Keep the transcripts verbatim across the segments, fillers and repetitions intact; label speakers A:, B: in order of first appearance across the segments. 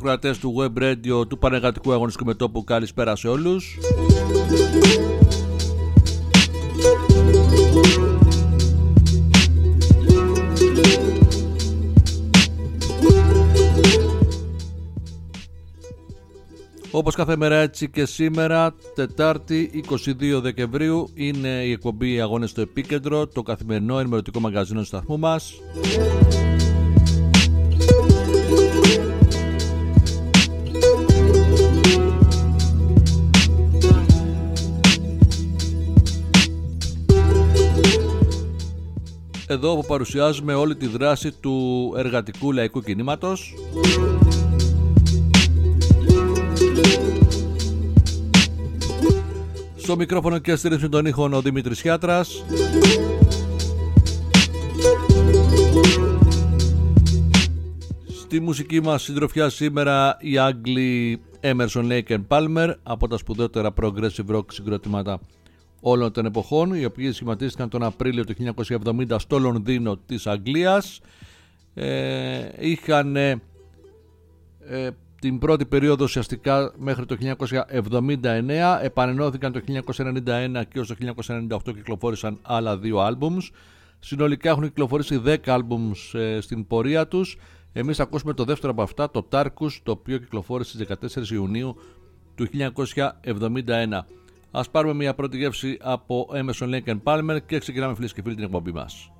A: ακροατές του Web Radio του Πανεργατικού Αγωνιστικού Μετώπου, καλησπέρα σε όλους. Όπως κάθε μέρα, έτσι και σήμερα, Τετάρτη είκοσι δύο Δεκεμβρίου, είναι η εκπομπή Αγώνες στο Επίκεντρο, το καθημερινό ενημερωτικό μαγκαζίνο του σταθμού μας. Εδώ που παρουσιάζουμε όλη τη δράση του εργατικού λαϊκού κινήματος. Στο μικρόφωνο και στη ρύθμιση των ήχων ο Δημήτρης Χιάτρας. Στη μουσική μας συντροφιά σήμερα οι Άγγλοι Emerson, Lake and Palmer, από τα σπουδαιότερα progressive rock συγκροτήματα όλων των εποχών, οι οποίοι σχηματίστηκαν τον Απρίλιο του χίλια εννιακόσια εβδομήντα στο Λονδίνο της Αγγλίας. Ε, είχαν ε, την πρώτη περίοδο ουσιαστικά μέχρι το χίλια εννιακόσια εβδομήντα εννέα, επανενώθηκαν το χίλια εννιακόσια ενενήντα ένα και ως το χίλια εννιακόσια ενενήντα οκτώ κυκλοφόρησαν άλλα δύο άλμπουμς. Συνολικά έχουν κυκλοφορήσει δέκα άλμπουμς ε, στην πορεία τους. Εμείς ακούσουμε το δεύτερο από αυτά, το Tarkus, το οποίο κυκλοφόρησε στις δεκατέσσερις Ιουνίου του χίλια εννιακόσια εβδομήντα ένα. Ας πάρουμε μια πρώτη γεύση από Emerson, Lake and Palmer και ξεκινάμε, φίλες και φίλοι, την εκπομπή μας.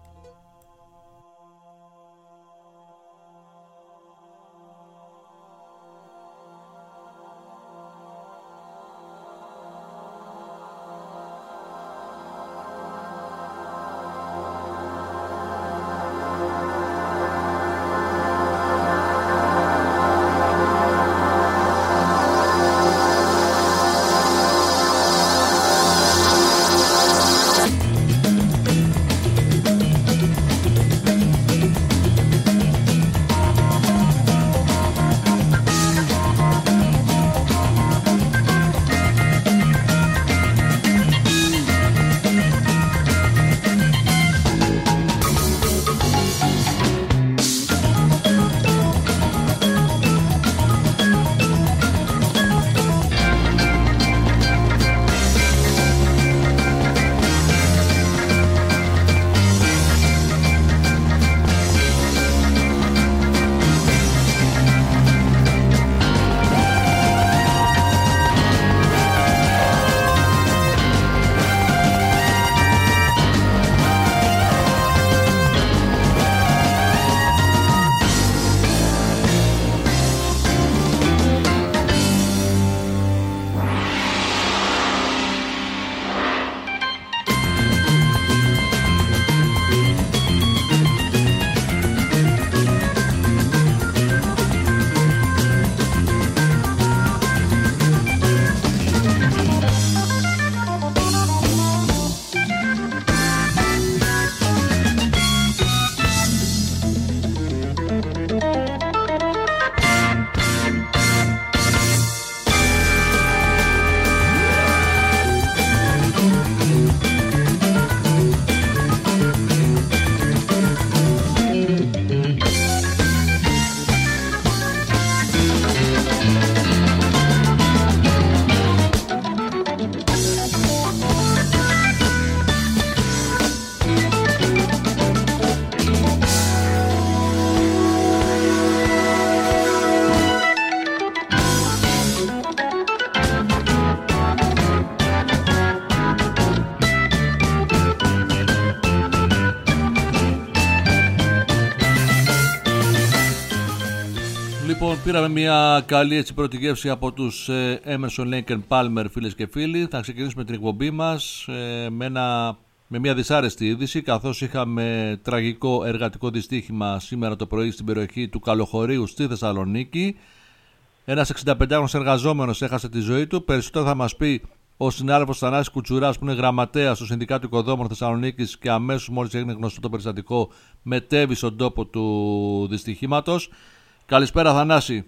A: Λοιπόν, πήραμε μια καλή έτσι πρώτη γεύση από τους ε, Emerson, Lake and Palmer, φίλες και φίλοι. Θα ξεκινήσουμε την εκπομπή μας ε, με, ένα, με μια δυσάρεστη είδηση, καθώς είχαμε τραγικό εργατικό δυστύχημα σήμερα το πρωί στην περιοχή του Καλοχωρίου στη Θεσσαλονίκη. Ένας εξηνταπεντάχρονος εργαζόμενος έχασε τη ζωή του. Περισσότερο θα μας πει ο συνάδελφος Θανάσης Κουτσουράς, που είναι γραμματέας του Συνδικάτου Οικοδόμων Θεσσαλονίκης και αμέσως μόλις έγινε γνωστό το περιστατικό μετέβη στον τόπο του δυστυχήματος. Καλησπέρα, Θανάση.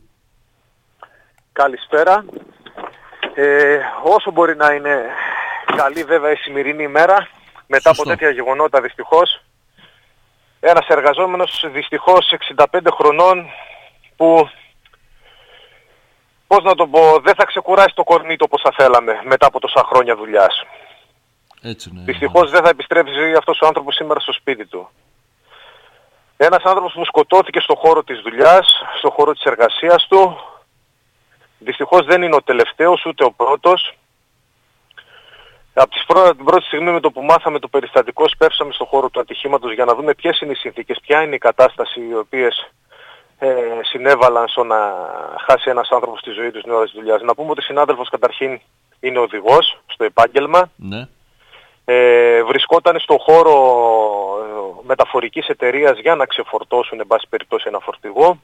B: Καλησπέρα. Ε, όσο μπορεί να είναι καλή βέβαια η σημερινή ημέρα, μετά Σωστό. από τέτοια γεγονότα δυστυχώς, ένας εργαζόμενος δυστυχώς εξήντα πέντε χρονών που πώς να το πω, δεν θα ξεκουράσει το κορμί του όπως θα θέλαμε μετά από τόσα χρόνια δουλειάς.
A: Έτσι, ναι.
B: Δυστυχώς δεν θα επιστρέψει αυτός ο άνθρωπος σήμερα στο σπίτι του. Ένας άνθρωπος που σκοτώθηκε στον χώρο της δουλειάς, στον χώρο της εργασίας του. Δυστυχώς δεν είναι ο τελευταίος ούτε ο πρώτος. Από τις πρώτα, την πρώτη στιγμή με το που μάθαμε το περιστατικό σπεύσαμε στον χώρο του ατυχήματος για να δούμε ποιες είναι οι συνθήκες, ποια είναι η κατάσταση οι οποίες ε, συνέβαλαν στο να χάσει ένας άνθρωπος τη ζωή του στην ώρα της δουλειάς. Να πούμε ότι ο συνάδελφος καταρχήν είναι οδηγός στο επάγγελμα.
A: Ναι.
B: Ε, βρισκόταν στον χώρο ε, μεταφορικής εταιρείας για να ξεφορτώσουν εν πάση περιπτώσει ένα φορτηγό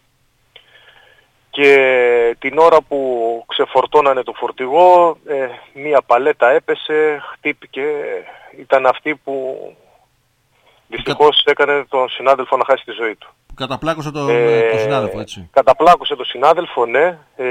B: και την ώρα που ξεφορτώνανε το φορτηγό ε, μία παλέτα έπεσε, χτύπηκε, ήταν αυτή που δυστυχώς έκανε τον συνάδελφο να χάσει τη ζωή του.
A: Καταπλάκωσε τον
B: ε,
A: το συνάδελφο, έτσι.
B: Καταπλάκωσε τον συνάδελφο, ναι. Ε,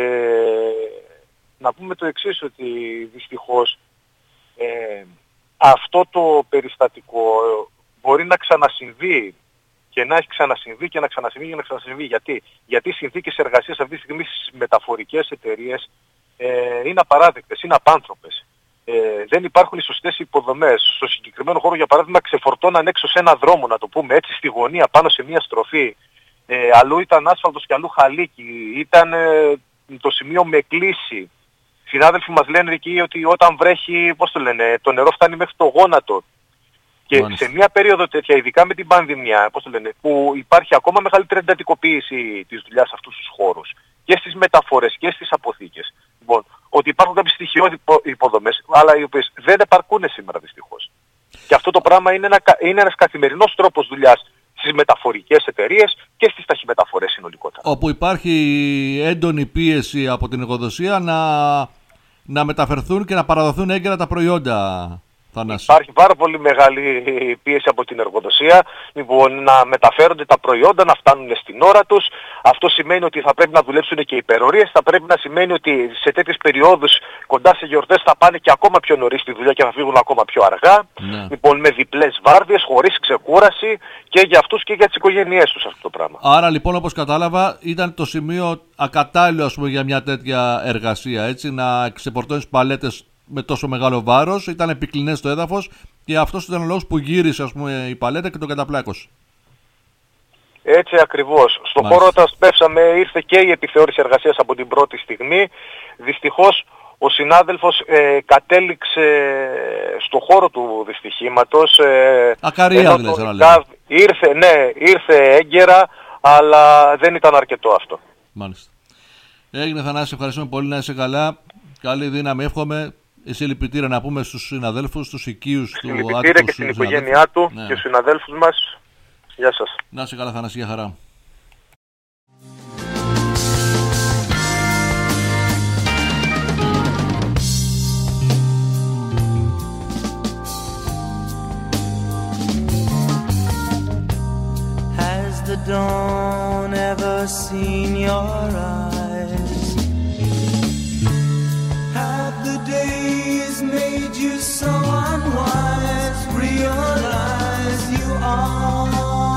B: να πούμε το εξής, ότι δυστυχώς ε, αυτό το περιστατικό μπορεί να ξανασυμβεί και να έχει ξανασυμβεί και να ξανασυμβεί και να ξανασυμβεί. Γιατί, Γιατί οι συνθήκες εργασίας αυτή τη στιγμή στις μεταφορικές εταιρείες ε, είναι απαράδεκτες, είναι απάνθρωπες. Ε, δεν υπάρχουν οι σωστές υποδομές. Στο συγκεκριμένο χώρο, για παράδειγμα, ξεφορτώναν έξω σε ένα δρόμο, να το πούμε έτσι, στη γωνία πάνω σε μια στροφή. Ε, αλλού ήταν άσφαλτος και αλλού χαλίκι. Ήταν ε, το σημείο με κλίση. Συνάδελφοι μας λένε εκεί ότι όταν βρέχει, πώς το λένε, το νερό φτάνει μέχρι το γόνατο. Και Μάλιστα. σε μια περίοδο τέτοια, ειδικά με την πανδημία, πώς το λένε, που υπάρχει ακόμα μεγαλύτερη εντατικοποίηση της δουλειάς σε αυτούς τους χώρους, και στις μεταφορές και στις αποθήκες. Λοιπόν, ότι υπάρχουν κάποιες στοιχειώδεις υποδομές, αλλά οι οποίες δεν επαρκούν σήμερα δυστυχώς. Και αυτό το πράγμα είναι, ένα, είναι ένας καθημερινός τρόπος δουλειάς στις μεταφορικές εταιρείες και στις ταχυμεταφορές συνολικότερα.
A: Όπου υπάρχει έντονη πίεση από την εργοδοσία να, να μεταφερθούν και να παραδοθούν έγκαιρα τα προϊόντα. Θανάση.
B: Υπάρχει πάρα πολύ μεγάλη πίεση από την εργοδοσία, λοιπόν, να μεταφέρονται τα προϊόντα, να φτάνουν στην ώρα τους. Αυτό σημαίνει ότι θα πρέπει να δουλέψουν και υπερορίες, θα πρέπει να σημαίνει ότι σε τέτοιες περιόδους κοντά σε γιορτές θα πάνε και ακόμα πιο νωρίς στη δουλειά και θα φύγουν ακόμα πιο αργά. Ναι. Λοιπόν, με διπλές βάρδιες, χωρίς ξεκούραση και για αυτούς και για τις οικογένειές τους αυτό το πράγμα.
A: Άρα λοιπόν, όπως κατάλαβα, ήταν το σημείο ακατάλληλο, ας πούμε, για μια τέτοια εργασία, έτσι, να ξεφορτώνεις παλέτες με τόσο μεγάλο βάρος, ήταν επικλινές στο έδαφος και αυτός ήταν ο λόγος που γύρισε, ας πούμε, η παλέτα και τον καταπλάκωσε.
B: Έτσι ακριβώς. Στον
A: Μάλιστα.
B: χώρο όταν σπεύσαμε ήρθε και η επιθεώρηση εργασίας από την πρώτη στιγμή. Δυστυχώς ο συνάδελφος ε, κατέληξε στο χώρο του δυστυχήματος. Ε,
A: Ακαρία δηλαδή, σαν
B: να ήρθε, ναι, ήρθε έγκαιρα, αλλά δεν ήταν αρκετό αυτό.
A: Μάλιστα. Έγινε, Θανάση, ευχαριστούμε πολύ, να είσαι καλά. Καλή δύναμη, εύχομαι. Συλληπιτήρια να πούμε στους συναδέλφους, στους οικείους του άτομου.
B: Συλληπιτήρια και στην οικογένειά του, ναι, και στους συναδέλφους μας. Γεια σας.
A: Να είσαι καλά, Θανάση, για χαρά.
C: Has the dawn ever seen your eyes? Have the days made you so unwise? Realize you are.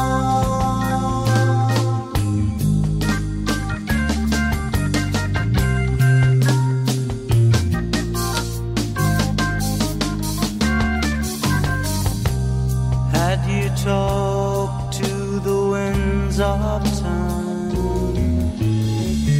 C: Had you talked to the winds of time,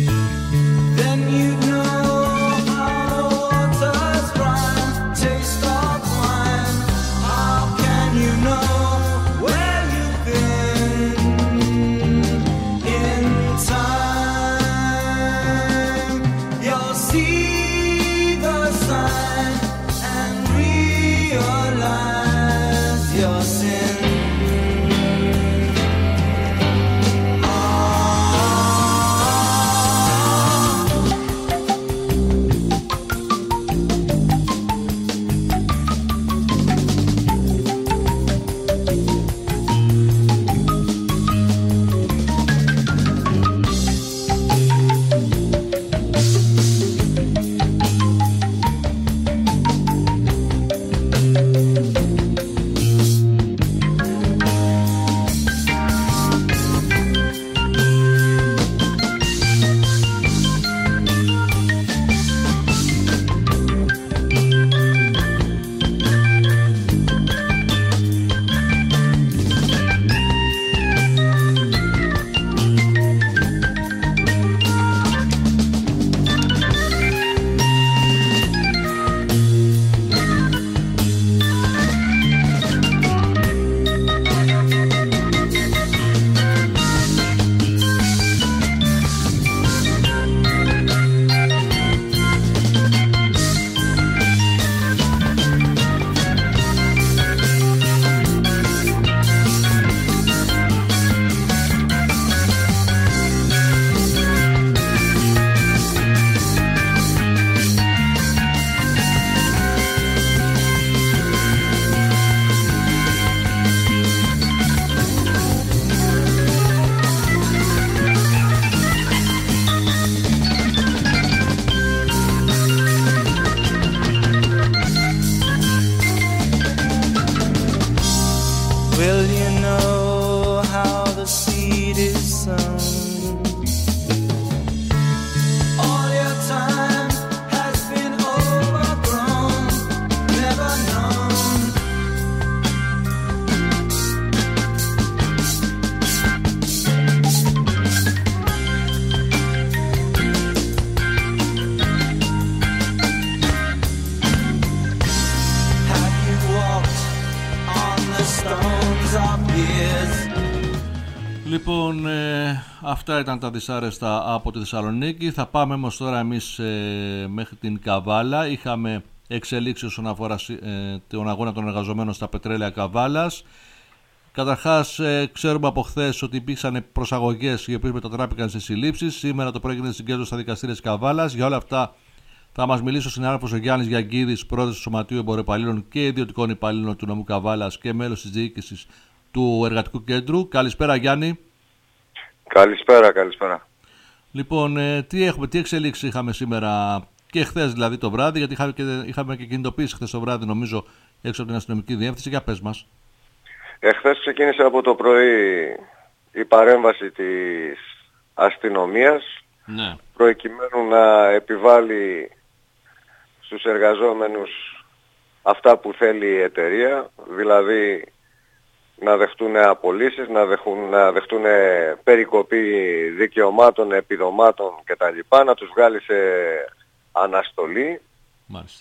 A: Λοιπόν, ε, αυτά ήταν τα δυσάρεστα από τη Θεσσαλονίκη. Θα πάμε όμως τώρα εμείς ε, μέχρι την Καβάλα. Είχαμε εξελίξεις όσον αφορά ε, τον αγώνα των εργαζομένων στα πετρέλαια Καβάλας. Καταρχάς, ε, ξέρουμε από χθες ότι υπήρξαν προσαγωγές οι οποίες μετατράπηκαν σε συλλήψεις. Σήμερα το πρωί έγινε συγκέντρωση στα δικαστήρια της Καβάλας. Για όλα αυτά θα μας μιλήσει ο συνάδελφος ο Γιάννης Γιαγκίδης, πρόεδρος του Σωματείου Εμποροπαλλήλων και Ιδιωτικών Υπαλλήλων του νομού Καβάλας και μέλος της διοίκησης του Εργατικού Κέντρου. Καλησπέρα, Γιάννη.
D: Καλησπέρα, καλησπέρα.
A: Λοιπόν, ε, τι έχουμε, τι εξελίξεις είχαμε σήμερα και χθες δηλαδή το βράδυ, γιατί είχαμε και, είχαμε και κινητοποίηση χθες το βράδυ, νομίζω, έξω από την αστυνομική διεύθυνση. Για πες μας.
D: Εχθές ξεκίνησε από το πρωί η παρέμβαση της αστυνομίας,
A: ναι,
D: προκειμένου να επιβάλλει στους εργαζόμενους αυτά που θέλει η εταιρεία, δηλαδή να δεχτούν απολύσεις, να δεχτούν, να δεχτούν περικοπή δικαιωμάτων, επιδομάτων κτλ. Να τους βγάλει σε αναστολή.
A: Μάλιστα.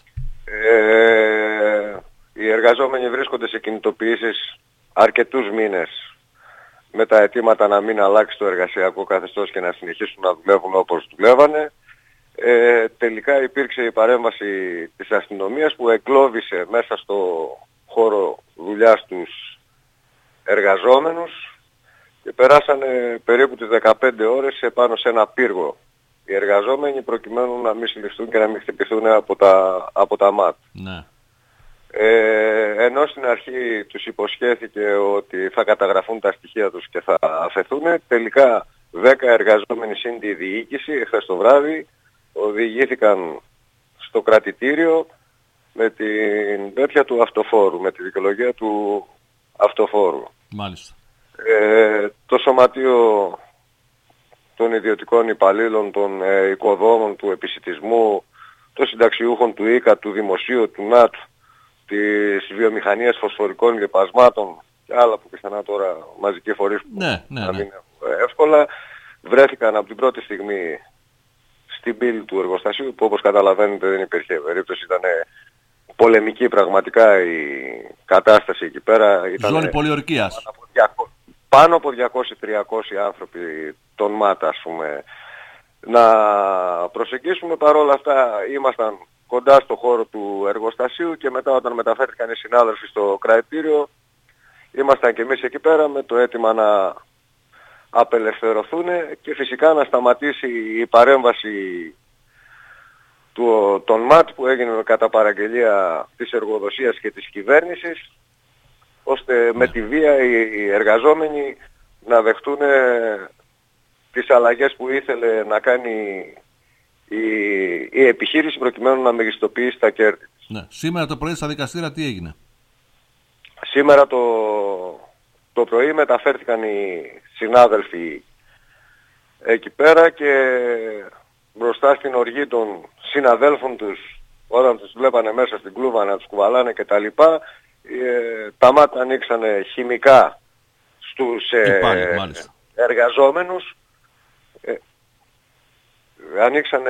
D: Ε, οι εργαζόμενοι βρίσκονται σε κινητοποιήσεις αρκετούς μήνες με τα αιτήματα να μην αλλάξει το εργασιακό καθεστώς και να συνεχίσουν να δουλεύουν όπως δουλεύανε. Ε, τελικά υπήρξε η παρέμβαση της αστυνομίας που εκλόβησε μέσα στο χώρο δουλειάς τους εργαζόμενους και περάσανε περίπου τις δεκαπέντε ώρες επάνω σε ένα πύργο οι εργαζόμενοι, προκειμένου να μην συλληφθούν και να μην χτυπηθούν από τα, από τα ΜΑΤ.
A: Ναι.
D: Ε, ενώ στην αρχή τους υποσχέθηκε ότι θα καταγραφούν τα στοιχεία τους και θα αφαιθούν, τελικά δέκα εργαζόμενοι συν τη διοίκηση εχθές το βράδυ οδηγήθηκαν στο κρατητήριο με την τέτοια του αυτοφόρου, με τη δικαιολογία του αυτοφόρου.
A: Μάλιστα.
D: Ε, το Σωματείο των Ιδιωτικών Υπαλλήλων, των ε, Οικοδόμων, του Επισιτισμού, των Συνταξιούχων του ΙΚΑ, του Δημοσίου, του ΝΑΤ, της Βιομηχανίας Φωσφορικών Λιπασμάτων και άλλα που πιθανά τώρα μαζικοί φορείς που
A: ναι, ναι,
D: να
A: ναι.
D: μην έχουν εύκολα, βρέθηκαν από την πρώτη στιγμή στην πύλη του εργοστασίου, που όπως καταλαβαίνετε δεν υπήρχε περίπτωση, ήταν πολεμική πραγματικά η κατάσταση εκεί πέρα. Ήταν
A: ζώνη πολιορκίας.
D: Πάνω από διακόσιοι με τριακόσιοι άνθρωποι των ΜΑΤ, ας πούμε, να προσεγγίσουμε. Παρόλα αυτά ήμασταν κοντά στο χώρο του εργοστασίου και μετά όταν μεταφέρθηκαν οι συνάδελφοι στο κρατητήριο ήμασταν και εμείς εκεί πέρα με το αίτημα να απελευθερωθούν και φυσικά να σταματήσει η παρέμβαση του, των ΜΑΤ που έγινε κατά παραγγελία της εργοδοσίας και της κυβέρνησης, ώστε με τη βία οι εργαζόμενοι να δεχτούν τις αλλαγές που ήθελε να κάνει η, η επιχείρηση προκειμένου να μεγιστοποιήσει τα κέρδη.
A: Ναι. Σήμερα το πρωί στα δικαστήρια τι έγινε?
D: Σήμερα το, το πρωί μεταφέρθηκαν οι συνάδελφοι εκεί πέρα και μπροστά στην οργή των συναδέλφων τους, όταν τους βλέπανε μέσα στην κλούβα να τους κουβαλάνε κτλ, ε, τα μάτια ανοίξανε χημικά στους ε,
A: πάλι,
D: εργαζόμενους. Ε, ανοίξανε,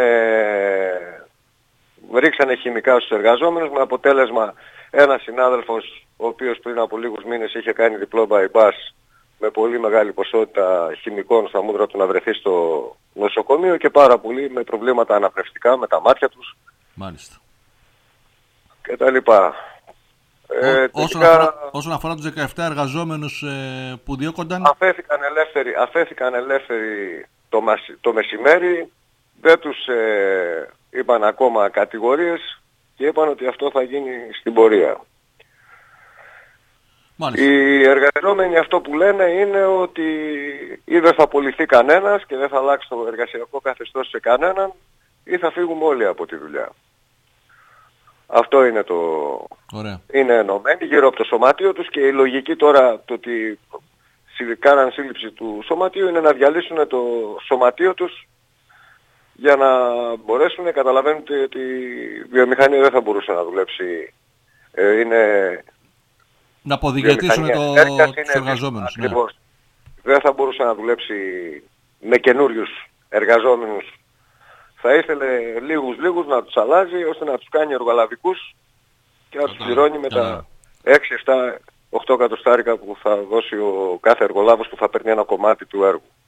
D: ρίξανε χημικά στους εργαζόμενους με αποτέλεσμα ένας συνάδελφος, ο οποίος πριν από λίγους μήνες είχε κάνει διπλό bypass με πολύ μεγάλη ποσότητα χημικών στα μούτρα του να βρεθεί στο νοσοκομείο και πάρα πολλοί με προβλήματα αναπνευστικά με τα μάτια τους.
A: Μάλιστα.
D: Και τα λοιπά. Ε,
A: Ό, όσον,
D: τελικά,
A: αφορά, όσον αφορά τους δεκαεπτά εργαζόμενους ε, που διώκονταν...
D: Αφέθηκαν ελεύθεροι, αφέθηκαν ελεύθεροι το, το μεσημέρι, δεν τους ε, είπαν ακόμα κατηγορίες και είπαν ότι αυτό θα γίνει στην πορεία.
A: Μάλιστα.
D: Οι εργαζόμενοι αυτό που λένε είναι ότι ή δεν θα απολυθεί κανένας και δεν θα αλλάξει το εργασιακό καθεστώς σε κανέναν ή θα φύγουμε όλοι από τη δουλειά. Αυτό είναι το...
A: Ωραία.
D: Είναι ενωμένοι γύρω από το σωματείο τους και η λογική τώρα το ότι κάναν σύλληψη του σωματείου είναι να διαλύσουν το σωματείο τους για να μπορέσουν, καταλαβαίνετε ότι η βιομηχανία δεν θα μπορούσε να δουλέψει. Ε, είναι...
A: Να αποδιγετήσουν το... τους εργαζόμενους. Ναι.
D: Δεν θα μπορούσε να δουλέψει με καινούριους εργαζόμενους. Θα ήθελε λίγους λίγους να τους αλλάζει ώστε να τους κάνει εργολαβικούς και να τους πληρώνει με τα έξι, επτά, οκτώ εκατοστάρικα που θα δώσει ο κάθε εργολάβος που θα παίρνει ένα κομμάτι του έργου.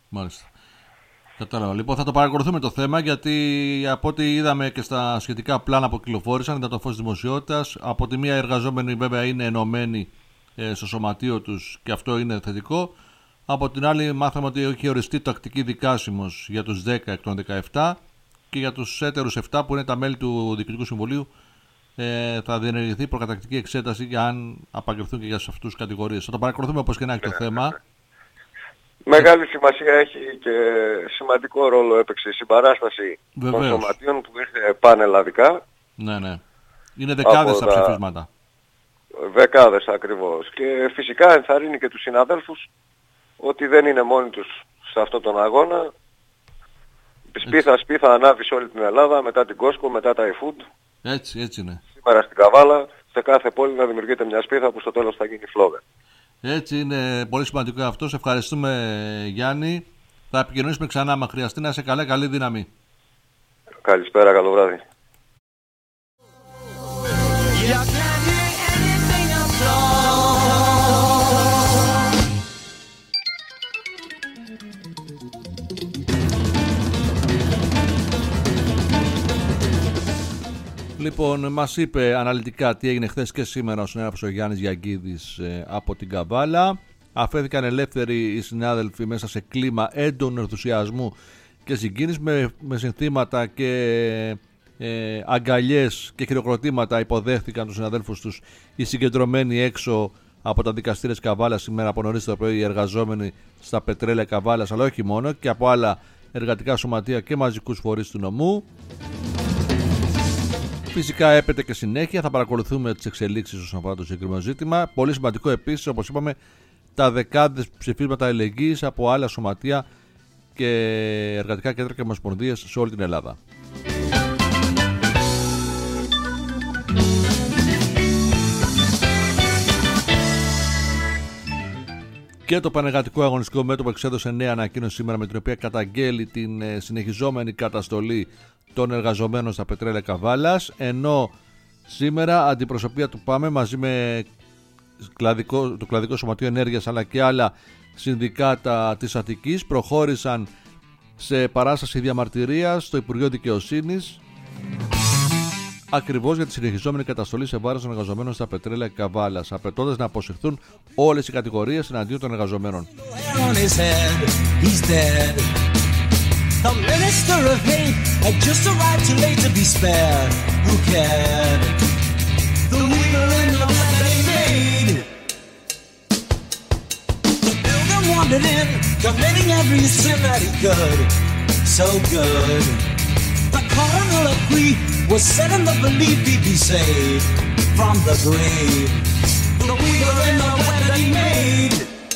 A: Μάλιστα. Κατάλαβα. Λοιπόν, θα το παρακολουθούμε το θέμα, γιατί από ό,τι είδαμε και στα σχετικά πλάνα που κυκλοφόρησαν, ήταν το φως της δημοσιότητας. Από τη μία, οι εργαζόμενοι βέβαια είναι ενωμένοι ε, στο σωματείο τους και αυτό είναι θετικό. Από την άλλη, μάθαμε ότι έχει οριστεί τακτική δικάσιμος για τους δέκα εκ των δεκαεπτά και για τους έτερους επτά που είναι τα μέλη του Διοικητικού Συμβουλίου. Ε, θα διενεργηθεί προκατακτική εξέταση για αν απαγγελθούν και για αυτούς τους κατηγορίες. Θα το παρακολουθούμε όπως και να έχει το θέμα.
D: Μεγάλη σημασία έχει και σημαντικό ρόλο έπαιξε η συμπαράσταση
A: Βεβαίως.
D: των σωματείων που ήρθε πανελλαδικά.
A: Ναι, ναι. Είναι δεκάδες τα
D: τα...
A: ψηφίσματα.
D: Δεκάδες ακριβώς. Και φυσικά ενθαρρύνει και τους συναδέλφους ότι δεν είναι μόνοι τους σε αυτόν τον αγώνα. Σπίθα σπίθα ανάβει σε όλη την Ελλάδα, μετά την Κόσκο, μετά τα eFood.
A: Έτσι, έτσι είναι.
D: Σήμερα στην Καβάλα, σε κάθε πόλη να δημιουργείται μια σπίθα που στο τέλος θα γίνει φλόγα.
A: Έτσι είναι πολύ σημαντικό αυτό. Σε ευχαριστούμε, Γιάννη. Θα επικοινωνήσουμε ξανά άμα χρειαστεί. Να είσαι καλά, καλή δύναμη.
D: Καλησπέρα, καλό βράδυ.
A: Λοιπόν, μας είπε αναλυτικά τι έγινε χθες και σήμερα ο συνάδελφος ο Γιάννης Γιαγκίδης ε, από την Καβάλα. Αφέθηκαν ελεύθεροι οι συνάδελφοι μέσα σε κλίμα έντονου ενθουσιασμού και συγκίνηση, με, με συνθήματα και ε, αγκαλιές και χειροκροτήματα υποδέχτηκαν τους συναδέλφους τους οι συγκεντρωμένοι έξω από τα δικαστήρια της Καβάλας σήμερα από νωρίς το πρωί, οι εργαζόμενοι στα πετρέλαια Καβάλας, αλλά όχι μόνο, και από άλλα εργατικά σωματεία και μαζικούς φορείς του νομού. Φυσικά έπεται και συνέχεια, θα παρακολουθούμε τις εξελίξεις όσον αφορά το συγκεκριμένο ζήτημα. Πολύ σημαντικό επίσης, όπως είπαμε, τα δεκάδες ψηφίσματα αλληλεγγύης από άλλα σωματεία και εργατικά κέντρα και ομοσπονδίες σε όλη την Ελλάδα. Και το Πανεργατικό Αγωνιστικό Μέτωπο εξέδωσε νέα ανακοίνωση σήμερα, με την οποία καταγγέλει την συνεχιζόμενη καταστολή των εργαζομένων στα πετρέλαια Καβάλας, ενώ σήμερα αντιπροσωπεία του ΠΑΜΕ μαζί με κλαδικό, το Κλαδικό Σωματείο Ενέργειας αλλά και άλλα συνδικάτα της Αττικής προχώρησαν σε παράσταση διαμαρτυρίας στο Υπουργείο Δικαιοσύνης, ακριβώς για τη συνεχιζόμενη καταστολή σε βάρος των εργαζομένων στα πετρέλαια Καβάλας, απαιτώντας να αποσυρθούν όλες οι κατηγορίες εναντίον των εργαζομένων.
E: The minister of hate had just arrived too late to be spared. Who cared? The weaver in the blood that he made. The builder wandered in, committing every sin that he could. So good. The cardinal of grief was set in the belief he'd be saved from the grave. The weaver in the blood that he made.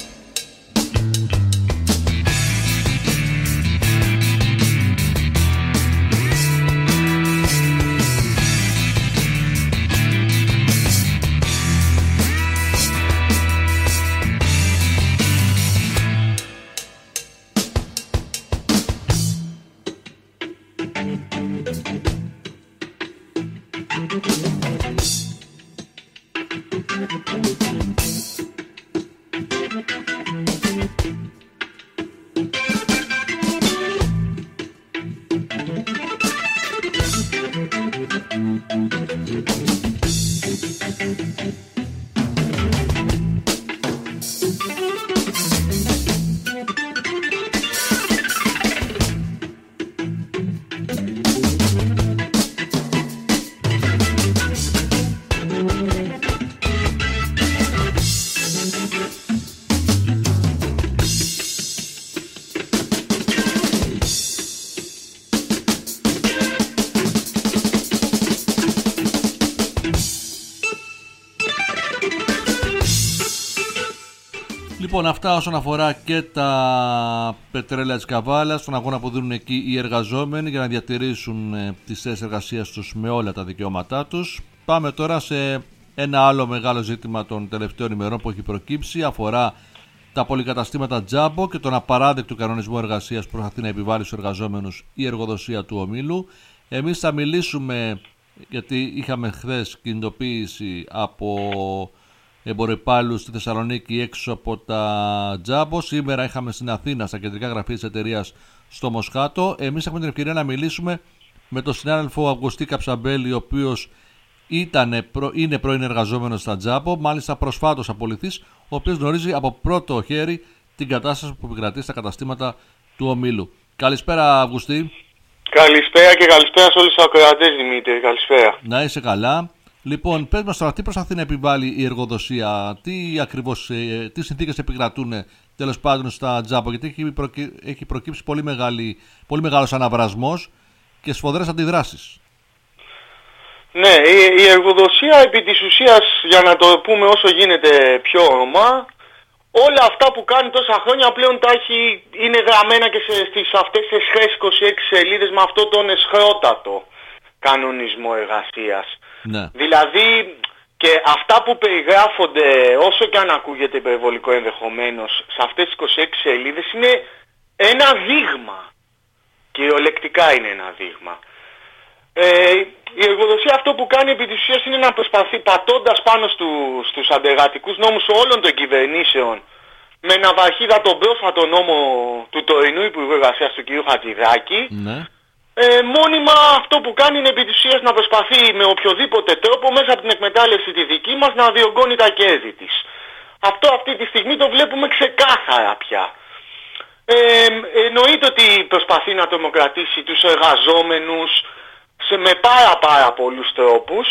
A: Λοιπόν, αυτά όσον αφορά και τα πετρέλαια της Καβάλας, τον αγώνα που δίνουν εκεί οι εργαζόμενοι για να διατηρήσουν ε, τις θέσεις εργασίας τους με όλα τα δικαιώματά τους. Πάμε τώρα σε ένα άλλο μεγάλο ζήτημα των τελευταίων ημερών που έχει προκύψει. Αφορά τα πολυκαταστήματα Τζάμπο και τον απαράδεκτο κανονισμό εργασίας που προσπαθεί να επιβάλλει στους εργαζόμενους η εργοδοσία του ομίλου. Εμείς θα μιλήσουμε, γιατί είχαμε χθες κινητοποίηση από εμποροπάλληλους στη Θεσσαλονίκη έξω από τα Τζάμπο. Σήμερα είχαμε στην Αθήνα, στα κεντρικά γραφεία της εταιρείας στο Μοσχάτο. Εμείς έχουμε την ευκαιρία να μιλήσουμε με τον συνάδελφο Αυγουστή Καψαμπέλη, ο οποίος ήταν, είναι πρώην εργαζόμενος στα Τζάμπο, μάλιστα προσφάτως απολυθής, ο οποίος γνωρίζει από πρώτο χέρι την κατάσταση που επικρατεί στα καταστήματα του ομίλου. Καλησπέρα, Αυγουστή.
F: Καλησπέρα και καλησπέρα σε όλους τους ακροατές, Δημήτρη. Καλησπέρα.
A: Να είσαι καλά. Λοιπόν, πες μας τώρα, τι προσπαθεί να επιβάλλει η εργοδοσία, τι ακριβώς, ε, τι συνθήκες επικρατούν τέλος πάντων στα Τζάμπο, γιατί έχει, προκύ, έχει προκύψει πολύ, μεγάλη, πολύ μεγάλος αναβρασμός και σφοδρές αντιδράσεις.
F: Ναι, η, η εργοδοσία επί της ουσίας, για να το πούμε όσο γίνεται πιο ορμά, όλα αυτά που κάνει τόσα χρόνια πλέον τα έχει, είναι γραμμένα και σε, στις αυτές τις εσχρές είκοσι έξι σελίδες με αυτό τον εσχρότατο κανονισμό εργασίας.
A: Ναι.
F: Δηλαδή και αυτά που περιγράφονται, όσο και αν ακούγεται υπερβολικό ενδεχομένως, σε αυτές τις είκοσι έξι σελίδες είναι ένα δείγμα. Κυριολεκτικά είναι ένα δείγμα. Ε, η εργοδοσία αυτό που κάνει επί της ουσίας είναι να προσπαθεί, πατώντας πάνω στου, στους αντεργατικούς νόμους όλων των κυβερνήσεων, με ναυαρχίδα τον πρόσφατο νόμο του τωρινού Υπουργού Εργασίας του κ. Χατζηδάκη,
A: Ναι.
F: Ε, μόνιμα αυτό που κάνει είναι επί της ουσίας να προσπαθεί με οποιοδήποτε τρόπο μέσα από την εκμετάλλευση τη δική μας να διωγγώνει τα κέρδη της. Αυτό αυτή τη στιγμή το βλέπουμε ξεκάθαρα πια. Ε, εννοείται ότι προσπαθεί να τρομοκρατήσει τους εργαζόμενους σε, με πάρα πάρα πολλούς τρόπους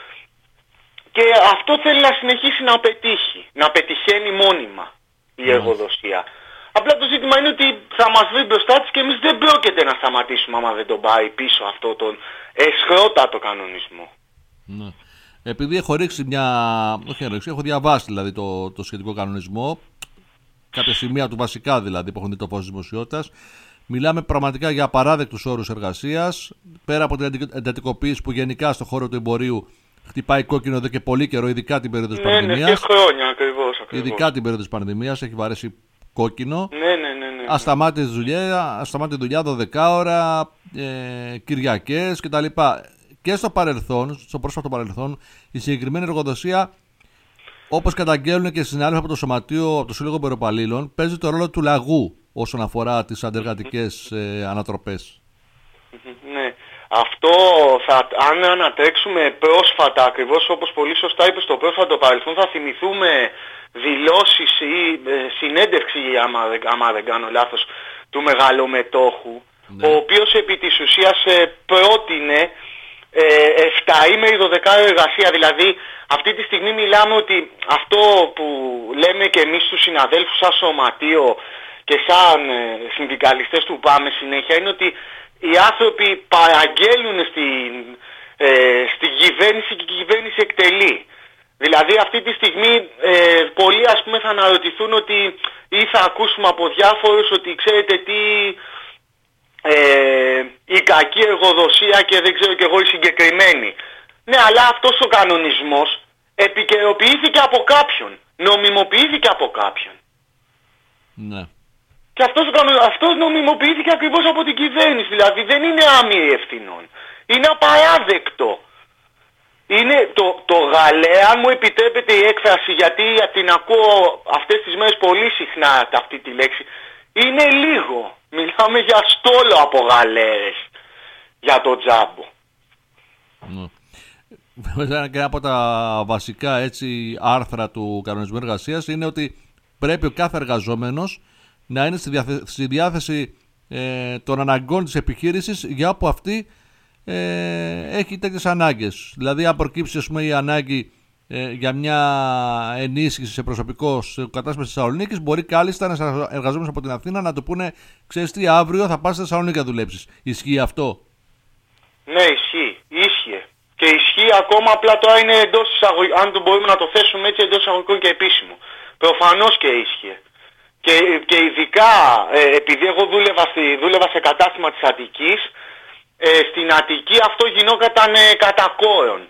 F: και αυτό θέλει να συνεχίσει να πετύχει, να πετυχαίνει μόνιμα η εργοδοσία. Απλά το ζήτημα είναι ότι θα μας βρει μπροστά της και εμείς δεν πρόκειται να σταματήσουμε άμα δεν τον πάρει πίσω αυτό τον εσχρότατο κανονισμό.
A: Ναι. Επειδή έχω ρίξει μια... όχι ρίξει, έχω διαβάσει δηλαδή το, το σχετικό κανονισμό, κάποια σημεία του βασικά δηλαδή που έχουν δει το φως της δημοσιότητας, μιλάμε πραγματικά για απαράδεκτους όρους εργασίας, πέρα από την εντατικοποίηση που γενικά στον χώρο του εμπορίου χτυπάει κόκκινο εδώ και πολύ καιρό, ειδικά την περίοδο της
F: ναι,
A: πανδημίας.
F: Ναι, και χρόνια ακριβώς, ακριβώς.
A: Ειδικά την περίοδο της πανδημίας έχει βαρέσει κόκκινο.
F: Ναι, ναι, ναι, ναι.
A: Ασταμάτητη δουλειά, ασταμάτητη δουλειά δώδεκα ώρα, ε, Κυριακές κτλ. Και στο παρελθόν, στο πρόσφατο παρελθόν, η συγκεκριμένη εργοδοσία, όπως καταγγέλνουν και οι συνάδελφοι από το Σωματείο, από το Σύλλογο Εμποροπαλλήλων, παίζει το ρόλο του λαγού όσον αφορά τις αντεργατικές ε, ανατροπές.
F: Ναι. Αυτό θα, αν ανατρέξουμε πρόσφατα, ακριβώς όπως πολύ σωστά είπε στο πρόσφατο παρελθόν, θα θυμηθούμε δηλώσεις ή ε, συνέντευξη, άμα, άμα δεν κάνω λάθος, του μεγαλομετόχου, ναι. Ο οποίος επί της ουσίας ε, πρότεινε ε, εφταήμερη δωδεκάωρη εργασία. Δηλαδή αυτή τη στιγμή μιλάμε ότι αυτό που λέμε και εμείς τους συναδέλφους σαν σωματείο και σαν ε, συνδικαλιστές του ΠΑΜΕ συνέχεια είναι ότι οι άνθρωποι παραγγέλνουν στην, ε, στην κυβέρνηση και η κυβέρνηση εκτελεί. Δηλαδή αυτή τη στιγμή ε, πολλοί ας πούμε θα αναρωτηθούν ότι ή θα ακούσουμε από διάφορους ότι ξέρετε τι ε, η κακή εργοδοσία και δεν ξέρω και εγώ η συγκεκριμένη. Ναι, αλλά αυτός ο κανονισμός επικαιροποιήθηκε από κάποιον, νομιμοποιήθηκε από κάποιον.
A: Ναι.
F: Και αυτός, αυτός νομιμοποιήθηκε ακριβώς από την κυβέρνηση, δηλαδή δεν είναι άμοιοι ευθυνών. Είναι απαράδεκτο. Είναι το, το γαλέ, αν μου επιτρέπετε η έκφραση, γιατί την ακούω αυτές τις μέρες πολύ συχνά αυτή τη λέξη, είναι λίγο. Μιλάμε για στόλο από γαλέρες για το Τζάμπο.
A: Ναι. Βέβαια και από τα βασικά έτσι, άρθρα του κανονισμού εργασίας είναι ότι πρέπει ο κάθε εργαζόμενος να είναι στη, διάθε, στη διάθεση ε, των αναγκών της επιχείρησης για όπου αυτή ε, έχει τέτοιες ανάγκες. Δηλαδή αν προκύψει ας πούμε, η ανάγκη ε, για μια ενίσχυση σε προσωπικό σε κατάσταση της Θεσσαλονίκης, μπορεί κάλλιστα ένας εργαζόμενος από την Αθήνα να του πούνε ξέρεις τι, αύριο θα πας στη Θεσσαλονίκη να δουλέψεις. Ισχύει αυτό?
F: Ναι, ισχύει. Ίσχυε. Και ισχύει ακόμα, απλά τώρα είναι εντός εισαγωγικών, αν το μπορούμε να το θέσουμε έτσι, εντός εισαγωγικών και επίσημο. Προφανώς και ίσχυε. Και, και ειδικά ε, επειδή εγώ δούλευα, στη, δούλευα σε κατάστημα της Αττικής, ε, στην Αττική αυτό γινόταν ε, κατά κόρον.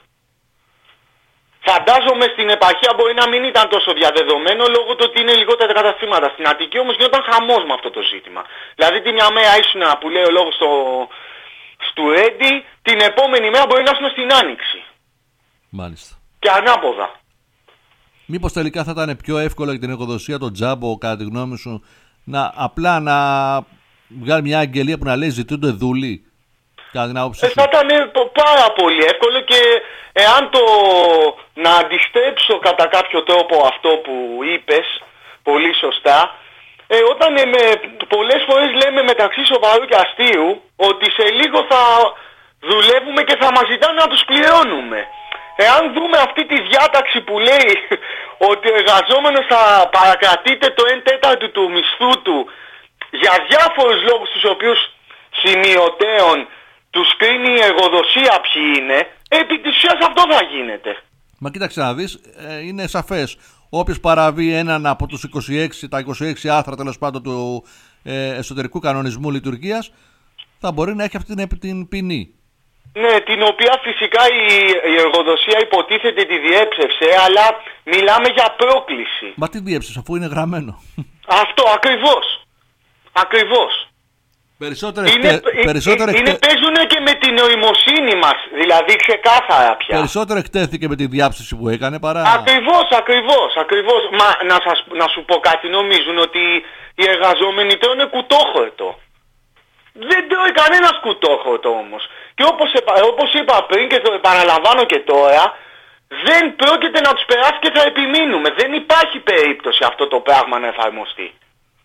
F: Φαντάζομαι στην επαρχία μπορεί να μην ήταν τόσο διαδεδομένο λόγω του ότι είναι λιγότερα καταστήματα. Στην Αττική όμως γινόταν χαμός με αυτό το ζήτημα. Δηλαδή τη μια μέρα ήσουν που λέει ο λόγος στο, στο Ρέντι, την επόμενη μέρα μπορεί να ήσουν στην Άνοιξη.
A: Μάλιστα.
F: Και ανάποδα.
A: Μήπως τελικά θα ήταν πιο εύκολο για την εργοδοσία τον Τζάμπο, κατά τη γνώμη σου, να απλά να βγάλει μια αγγελία που να λέει ζητούνται δούλοι? Κατά την άποψη
F: ε,
A: σου.
F: θα ήταν πάρα πολύ εύκολο και εάν το να αντιστρέψω κατά κάποιο τρόπο αυτό που είπες, πολύ σωστά, ε, όταν ε, με, πολλές φορές λέμε μεταξύ σοβαρού και αστείου ότι σε λίγο θα δουλεύουμε και θα μας ζητάνε να τους πληρώνουμε. Εάν δούμε αυτή τη διάταξη που λέει ότι ο εργαζόμενος θα παρακρατείται το ένα τέταρτο του μισθού του για διάφορους λόγους τους οποίους σημειωτέων τους κρίνει η εργοδοσία ποιοι είναι, επί της ουσίας αυτό θα γίνεται.
A: Μα κοίταξε να δεις, ε, είναι σαφές. Όποιος παραβεί έναν από τους είκοσι έξι, τα είκοσι έξι άρθρα τέλος πάντων του ε, εσωτερικού κανονισμού λειτουργίας, θα μπορεί να έχει αυτή την, την ποινή.
F: Ναι, την οποία φυσικά η, η εργοδοσία υποτίθεται τη διέψευσε, αλλά μιλάμε για πρόκληση.
A: Μα τι διέψευσε, αφού είναι γραμμένο.
F: Αυτό, ακριβώς. Ακριβώς.
A: Περισσότερο
F: είναι,
A: εκτε... περισσότερο
F: είναι,
A: εκτε...
F: παίζουν και με την νοημοσύνη μας, δηλαδή ξεκάθαρα πια.
A: Περισσότερο εκτέθηκε με τη διάψευση που έκανε παρά...
F: Ακριβώς, ακριβώς, ακριβώς. Μα να, σας, να σου πω κάτι, νομίζουν ότι οι εργαζόμενοι τρώνε κουτόχορτο. Δεν τρώει κανένας κουτόχορτο όμως. Και όπως, όπως είπα πριν και το επαναλαμβάνω και τώρα, δεν πρόκειται να τους περάσει και θα επιμείνουμε. Δεν υπάρχει περίπτωση αυτό το πράγμα να εφαρμοστεί.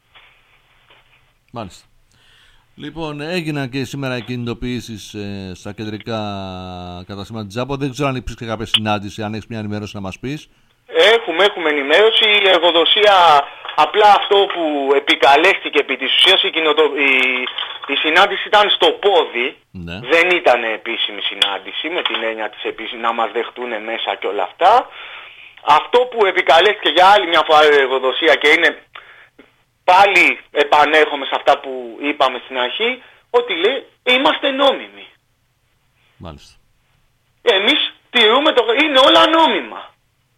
A: Μάλιστα. Λοιπόν, έγιναν και σήμερα κινητοποιήσεις ε, στα κεντρικά καταστήματα Τζάμπο. Δεν ξέρω αν υπήρξε κάποια συνάντηση, αν έχεις μια ενημέρωση να μας πεις.
F: Έχουμε, έχουμε ενημέρωση. Η εργοδοσία, απλά αυτό που επικαλέστηκε επί της ουσίας, η, κοινοτο... η... η συνάντηση ήταν στο πόδι.
A: Ναι. Δεν
F: ήταν επίσημη συνάντηση, με την έννοια της επίσημης, να μας δεχτούν μέσα και όλα αυτά. Αυτό που επικαλέστηκε για άλλη μια φορά η εργοδοσία και είναι... Πάλι επανέρχομαι σε αυτά που είπαμε στην αρχή, ότι λέει είμαστε νόμιμοι.
A: Μάλιστα.
F: Εμείς τηρούμε το... είναι όλα νόμιμα.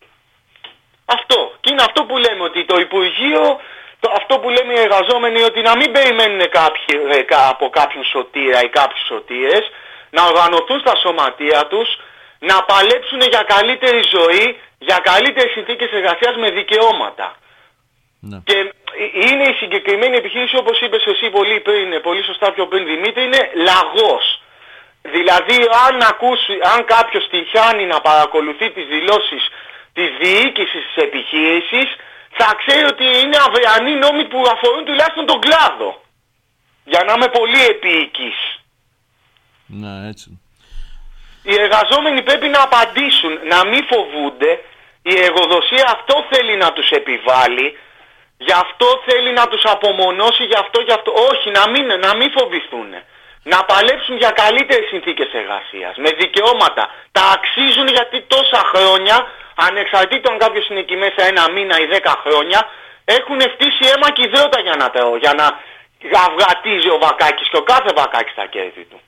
F: Αυτό. Και είναι αυτό που λέμε, ότι το Υπουργείο, το, αυτό που λέμε οι εργαζόμενοι, ότι να μην περιμένουν κάποιοι, από κάποιον σωτήρα ή κάποιους σωτήρες, να οργανωθούν στα σωματεία τους, να παλέψουν για καλύτερη ζωή, για καλύτερες συνθήκες εργασίας με δικαιώματα.
A: Ναι.
F: Και είναι η συγκεκριμένη επιχείρηση, όπως είπες εσύ πολύ, πριν, πολύ σωστά πιο πριν Δημήτρη, είναι λαγός. Δηλαδή αν, ακούσει, αν κάποιος τυχάνει να παρακολουθεί τις δηλώσεις της διοίκησης της επιχείρησης, θα ξέρει ότι είναι αυριανοί νόμοι που αφορούν τουλάχιστον τον κλάδο. Για να είμαι πολύ επίοικης.
A: Ναι, έτσι.
F: Οι εργαζόμενοι πρέπει να απαντήσουν, να μην φοβούνται. Η εργοδοσία αυτό θέλει να τους επιβάλλει. Γι' αυτό θέλει να τους απομονώσει, γι' αυτό, γι' αυτό. Όχι, να μην, να μην φοβηθούν. Να παλέψουν για καλύτερες συνθήκες εργασίας, με δικαιώματα. Τα αξίζουν, γιατί τόσα χρόνια, ανεξαρτήτως αν κάποιος είναι εκεί μέσα ένα μήνα ή δέκα χρόνια, έχουν φτύσει αίμα και υδρότα για να, το, για να αυγατίζει ο Βακάκης και ο κάθε Βακάκης στα κέρδη του.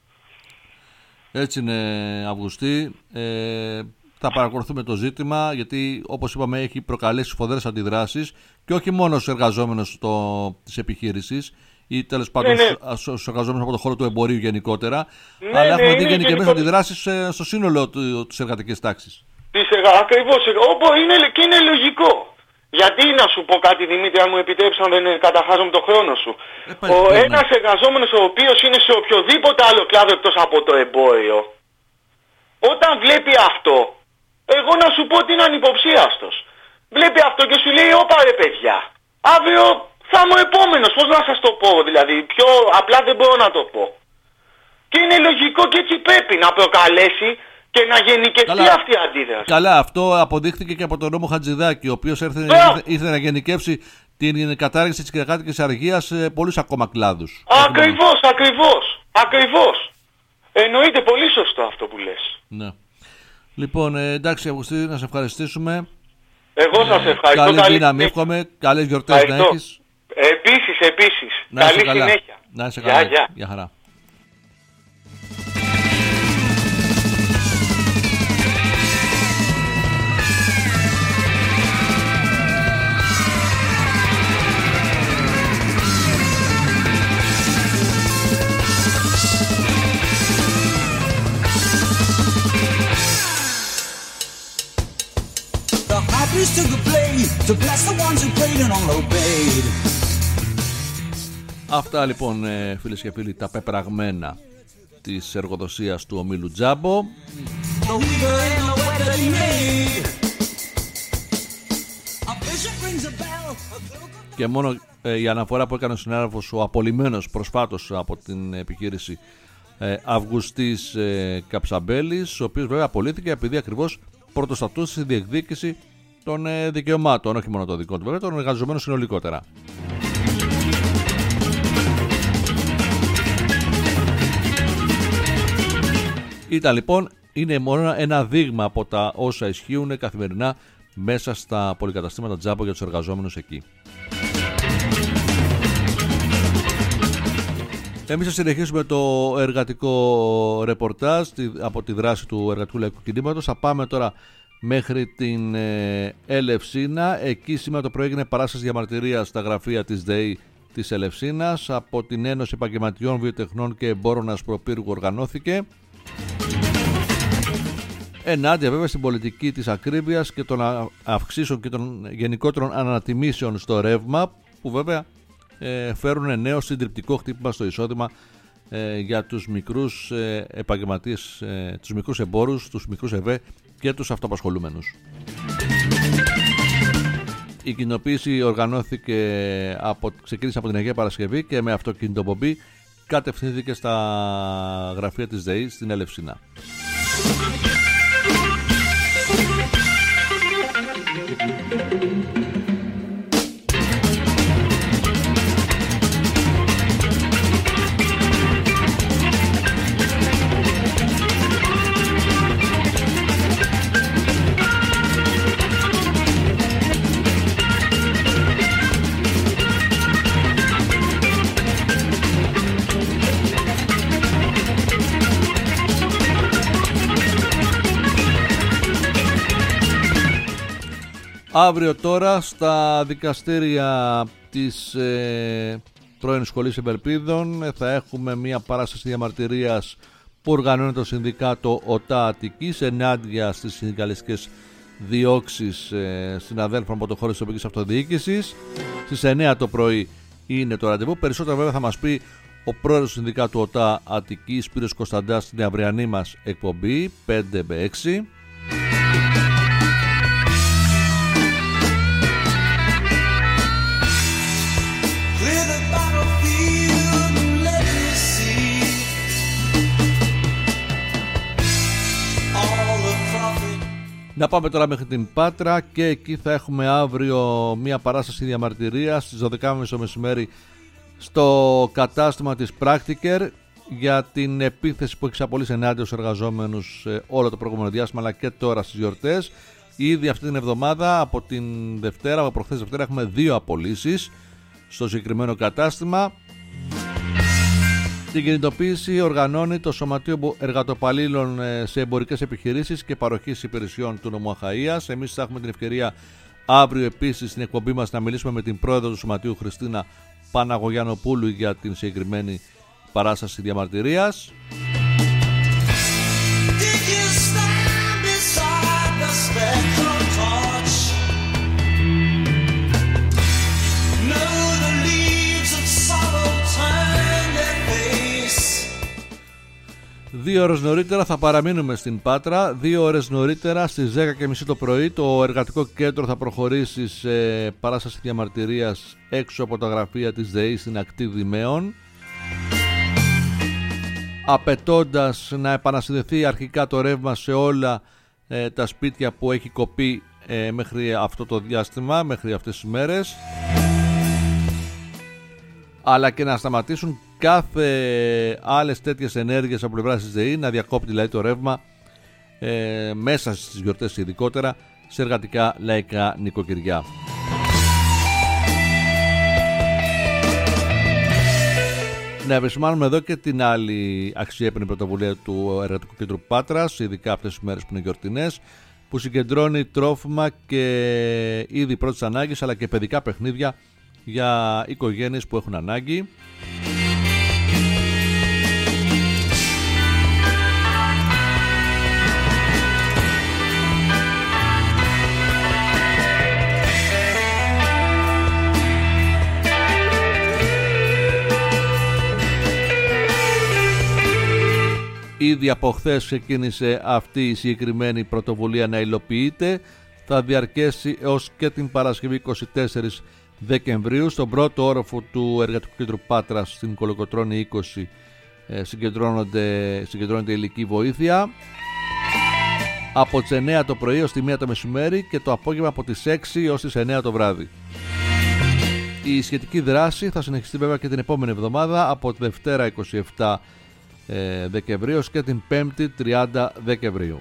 A: Έτσι είναι, Αυγουστή. Ε, θα παρακολουθούμε το ζήτημα, γιατί όπως είπαμε έχει προκαλέσει φοδρές αντιδράσεις και όχι μόνο στους εργαζόμενους το, της επιχείρησης ή τέλος πάντων
F: ναι, ναι.
A: στους εργαζόμενους από το χώρο του εμπορίου γενικότερα,
F: ναι,
A: αλλά
F: ναι,
A: έχουμε δει γενικές
F: γενικό...
A: αντιδράσεις στο σύνολο του, της εργατικής τάξης.
F: Ακριβώς, όπου είναι, και είναι λογικό. Γιατί να σου πω κάτι, Δημήτρη, αν μου επιτρέψεις, αν δεν καταχάζομαι το χρόνο σου.
A: Ε,
F: ο
A: ναι.
F: ένας εργαζόμενος ο οποίος είναι σε οποιοδήποτε άλλο κλάδο εκτός από το εμπόριο, όταν βλέπει αυτό, εγώ να σου πω ότι είναι ανυποψίαστος. Βλέπει αυτό και σου λέει, όπα ρε παιδιά, αύριο θα είμαι ο επόμενος, πώς να σας το πω, δηλαδή, πιο απλά δεν μπορώ να το πω. Και είναι λογικό και έτσι πρέπει να προκαλέσει και να γενικευτεί
A: Καλά.
F: αυτή η αντίδραση.
A: Καλά, αυτό αποδείχθηκε και από τον νόμο Χατζηδάκη, ο οποίος ήρθε, ήρθε να γενικεύσει την κατάργηση της κυριακάτικης αργίας σε πολλούς ακόμα κλάδους.
F: Ακριβώς, ακριβώς, ακριβώς. Εννοείται, πολύ σωστό αυτό που λες.
A: Ναι. Λοιπόν, ε, εντάξει Αυγουστή, να σε ευχαριστήσουμε.
F: Εγώ σας ευχαριστώ.
A: Καλή δύναμη, εύχομαι. Καλές γιορτές να έχεις.
F: Επίσης, επίσης.
A: Να
F: καλή
A: καλά.
F: συνέχεια.
A: Να είσαι καλά.
F: Γεια, γεια.
A: Γεια χαρά.
E: refused to play, to bless the ones who prayed and all obeyed.
A: Αυτά λοιπόν, φίλες και φίλοι, τα πεπραγμένα της εργοδοσίας του ομίλου Τζάμπο. Και μόνο ε, η αναφορά που έκανε ο συνάδελφος ο απολυμένος προσφάτως από την επιχείρηση ε, Αυγουστής ε, Καψαμπέλης, ο οποίος βέβαια απολύθηκε επειδή ακριβώς πρωτοστατούσε στη διεκδίκηση των ε, δικαιωμάτων, όχι μόνο των δικών του βέβαια, των εργαζομένων συνολικότερα. Ήταν λοιπόν, είναι μόνο ένα δείγμα από τα όσα ισχύουν καθημερινά μέσα στα πολυκαταστήματα Τζάμπο για τους εργαζόμενους εκεί. Εμείς θα συνεχίσουμε το εργατικό ρεπορτάζ από τη δράση του Εργατικού Λαϊκού Κινήματος. Θα πάμε τώρα μέχρι την Ελευσίνα. Εκεί σήμερα το πρωί έγινε παράσταση διαμαρτυρίας στα γραφεία της ΔΕΗ της Ελευσίνας. Από την Ένωση Επαγγελματιών Βιοτεχνών και Εμπόρων Ασπροπύργου οργανώθηκε. Ενάντια βέβαια στην πολιτική της ακρίβειας και των αυξήσεων και των γενικότερων ανατιμήσεων στο ρεύμα, που βέβαια ε, φέρουν νέο συντριπτικό χτύπημα στο εισόδημα ε, για τους μικρούς ε, επαγγελματίες, ε, τους μικρούς εμπόρους, τους μικρούς ΕΒΕ και τους αυτοαπασχολούμενους. Η κοινοποίηση οργανώθηκε από, ξεκίνησε από την Αγία Παρασκευή και με αυτοκινητοπομπή κατευθύνθηκε στα γραφεία της ΔΕΗ στην Ελευσίνα. Αύριο τώρα στα δικαστήρια της ε, πρώην Σχολής Ευελπίδων θα έχουμε μια παράσταση διαμαρτυρίας που οργανώνει το Συνδικάτο ΟΤΑ Αττικής ενάντια στις συνδικαλιστικές διώξεις ε, συναδέλφων από το χώρο της τοπικής αυτοδιοίκησης. Στις εννιά το πρωί είναι το ραντεβού. Περισσότερα βέβαια θα μας πει ο πρόεδρος του Συνδικάτου ΟΤΑ Αττικής, Σπύρος Κωνσταντάς, στην αυριανή μας εκπομπή πέντε με έξι. Να πάμε τώρα μέχρι την Πάτρα και εκεί θα έχουμε αύριο μια παράσταση διαμαρτυρίας στις δώδεκα και μισή το μεσημέρι στο κατάστημα της Practiker για την επίθεση που έχει ξαπολύσει ενάντια στους εργαζόμενους όλο το προηγούμενο διάστημα αλλά και τώρα στις γιορτές. Ήδη αυτή την εβδομάδα από την Δευτέρα, από προχθές Δευτέρα έχουμε δύο απολύσεις στο συγκεκριμένο κατάστημα. Την κινητοποίηση οργανώνει το Σωματείο Εργατοπαλλήλων σε εμπορικές επιχειρήσεις και παροχής υπηρεσιών του νομού Αχαΐας. Εμείς θα έχουμε την ευκαιρία αύριο επίσης στην εκπομπή μας να μιλήσουμε με την πρόεδρο του Σωματείου Χριστίνα Παναγωγιανοπούλου για την συγκεκριμένη παράσταση διαμαρτυρίας. Δύο ώρες νωρίτερα θα παραμείνουμε στην Πάτρα. Δύο ώρες νωρίτερα στις δέκα και μισή το πρωί το Εργατικό Κέντρο θα προχωρήσει σε παράσταση διαμαρτυρίας έξω από τα γραφεία της ΔΕΗ στην ακτή Δημαίων, απαιτώντας να επανασυνδεθεί αρχικά το ρεύμα σε όλα ε, τα σπίτια που έχει κοπεί ε, μέχρι αυτό το διάστημα, μέχρι αυτές τις μέρες, αλλά και να σταματήσουν κάθε άλλες τέτοιες ενέργειες από πλευράς της ΔΕΗ, να διακόπτει δηλαδή το ρεύμα ε, μέσα στις γιορτές ειδικότερα σε εργατικά λαϊκά νοικοκυριά. Να επισημάνουμε εδώ και την άλλη αξιέπαινη πρωτοβουλία του Εργατικού Κέντρου Πάτρας, ειδικά αυτές τις μέρες που είναι γιορτινές, που συγκεντρώνει τρόφιμα και είδη πρώτης ανάγκης αλλά και παιδικά παιχνίδια για οικογένειες που έχουν ανάγκη. Ήδη από χθες ξεκίνησε αυτή η συγκεκριμένη πρωτοβουλία να υλοποιείται. Θα διαρκέσει έως και την Παρασκευή είκοσι τέσσερις Δεκεμβρίου. Στον πρώτο όροφο του Εργατικού Κέντρου Πάτρας στην Κολοκοτρώνη είκοσι συγκεντρώνονται, συγκεντρώνεται ηλική βοήθεια. Από τις εννιά το πρωί ως τη μία το μεσημέρι και το απόγευμα από τις έξι έως τις εννιά το βράδυ. Η σχετική δράση θα συνεχιστεί βέβαια και την επόμενη εβδομάδα από τη Δευτέρα είκοσι επτά Δεκεμβρίου και την Πέμπτη τριάντα Δεκεμβρίου.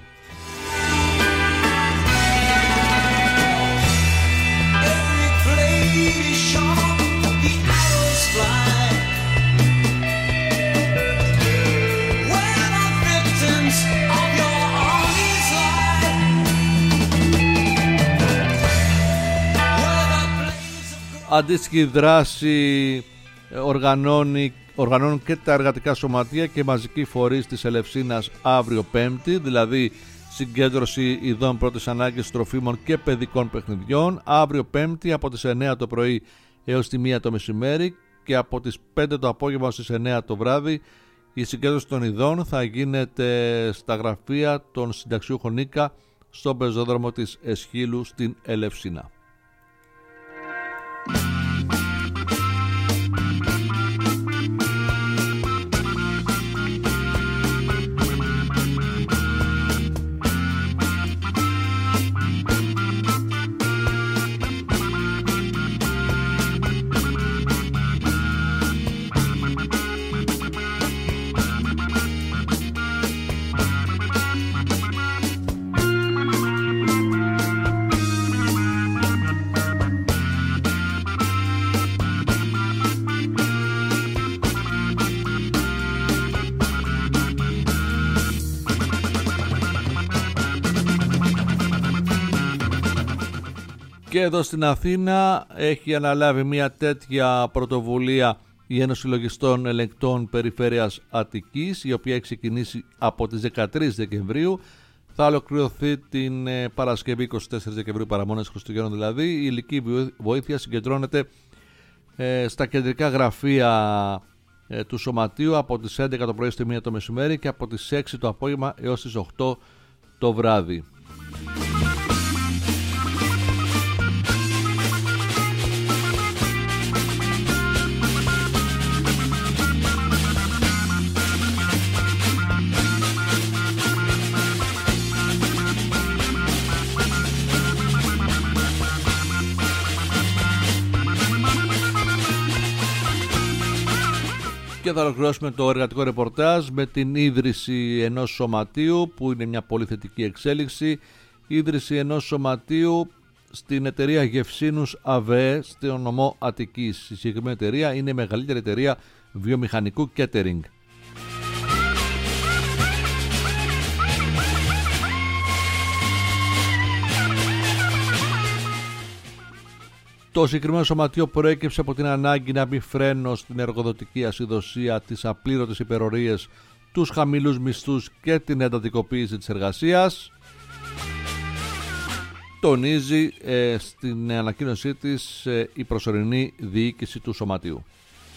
A: Αντίστοιχη δράση οργανώνει, οργανώνουν και τα εργατικά σωματεία και μαζική φορείς της Ελευσίνας αύριο Πέμπτη, δηλαδή συγκέντρωση ειδών πρώτης ανάγκης, τροφίμων και παιδικών παιχνιδιών, αύριο Πέμπτη από τις εννιά το πρωί έως τη μία το μεσημέρι και από τις πέντε το απόγευμα στις εννιά το βράδυ. Η συγκέντρωση των ειδών θα γίνεται στα γραφεία των συνταξιούχων Νίκα στον πεζόδρομο της Εσχύλου στην Ελευσίνα. Και εδώ στην Αθήνα έχει αναλάβει μια τέτοια πρωτοβουλία η Ένωση Λογιστών Ελεγκτών Περιφέρειας Αττικής, η οποία έχει ξεκινήσει από τις δεκατρείς Δεκεμβρίου. Θα ολοκληρωθεί την Παρασκευή είκοσι τέσσερις Δεκεμβρίου, παραμονές Χριστουγέννων δηλαδή. Η ηλική βοήθεια συγκεντρώνεται ε, στα κεντρικά γραφεία ε, του Σωματείου από τις έντεκα το πρωί στη μία το μεσημέρι και από τις έξι το απόγευμα έως τις οκτώ το βράδυ. Και θα ολοκληρώσουμε το εργατικό ρεπορτάζ με την ίδρυση ενός σωματείου που είναι μια πολύ θετική εξέλιξη. Ίδρυση ενός σωματείου στην εταιρεία Γευσίνους ΑΒΕ στο νομό Αττικής. Η συγκεκριμένη εταιρεία είναι η μεγαλύτερη εταιρεία βιομηχανικού catering. Το συγκεκριμένο σωματείο προέκυψε από την ανάγκη να μπει φρένο στην εργοδοτική ασυδοσία, τις απλήρωτες υπερορίες, τους χαμηλούς μισθούς και την εντατικοποίηση της εργασίας. Τονίζει ε, στην ανακοίνωσή της ε, η προσωρινή διοίκηση του σωματείου.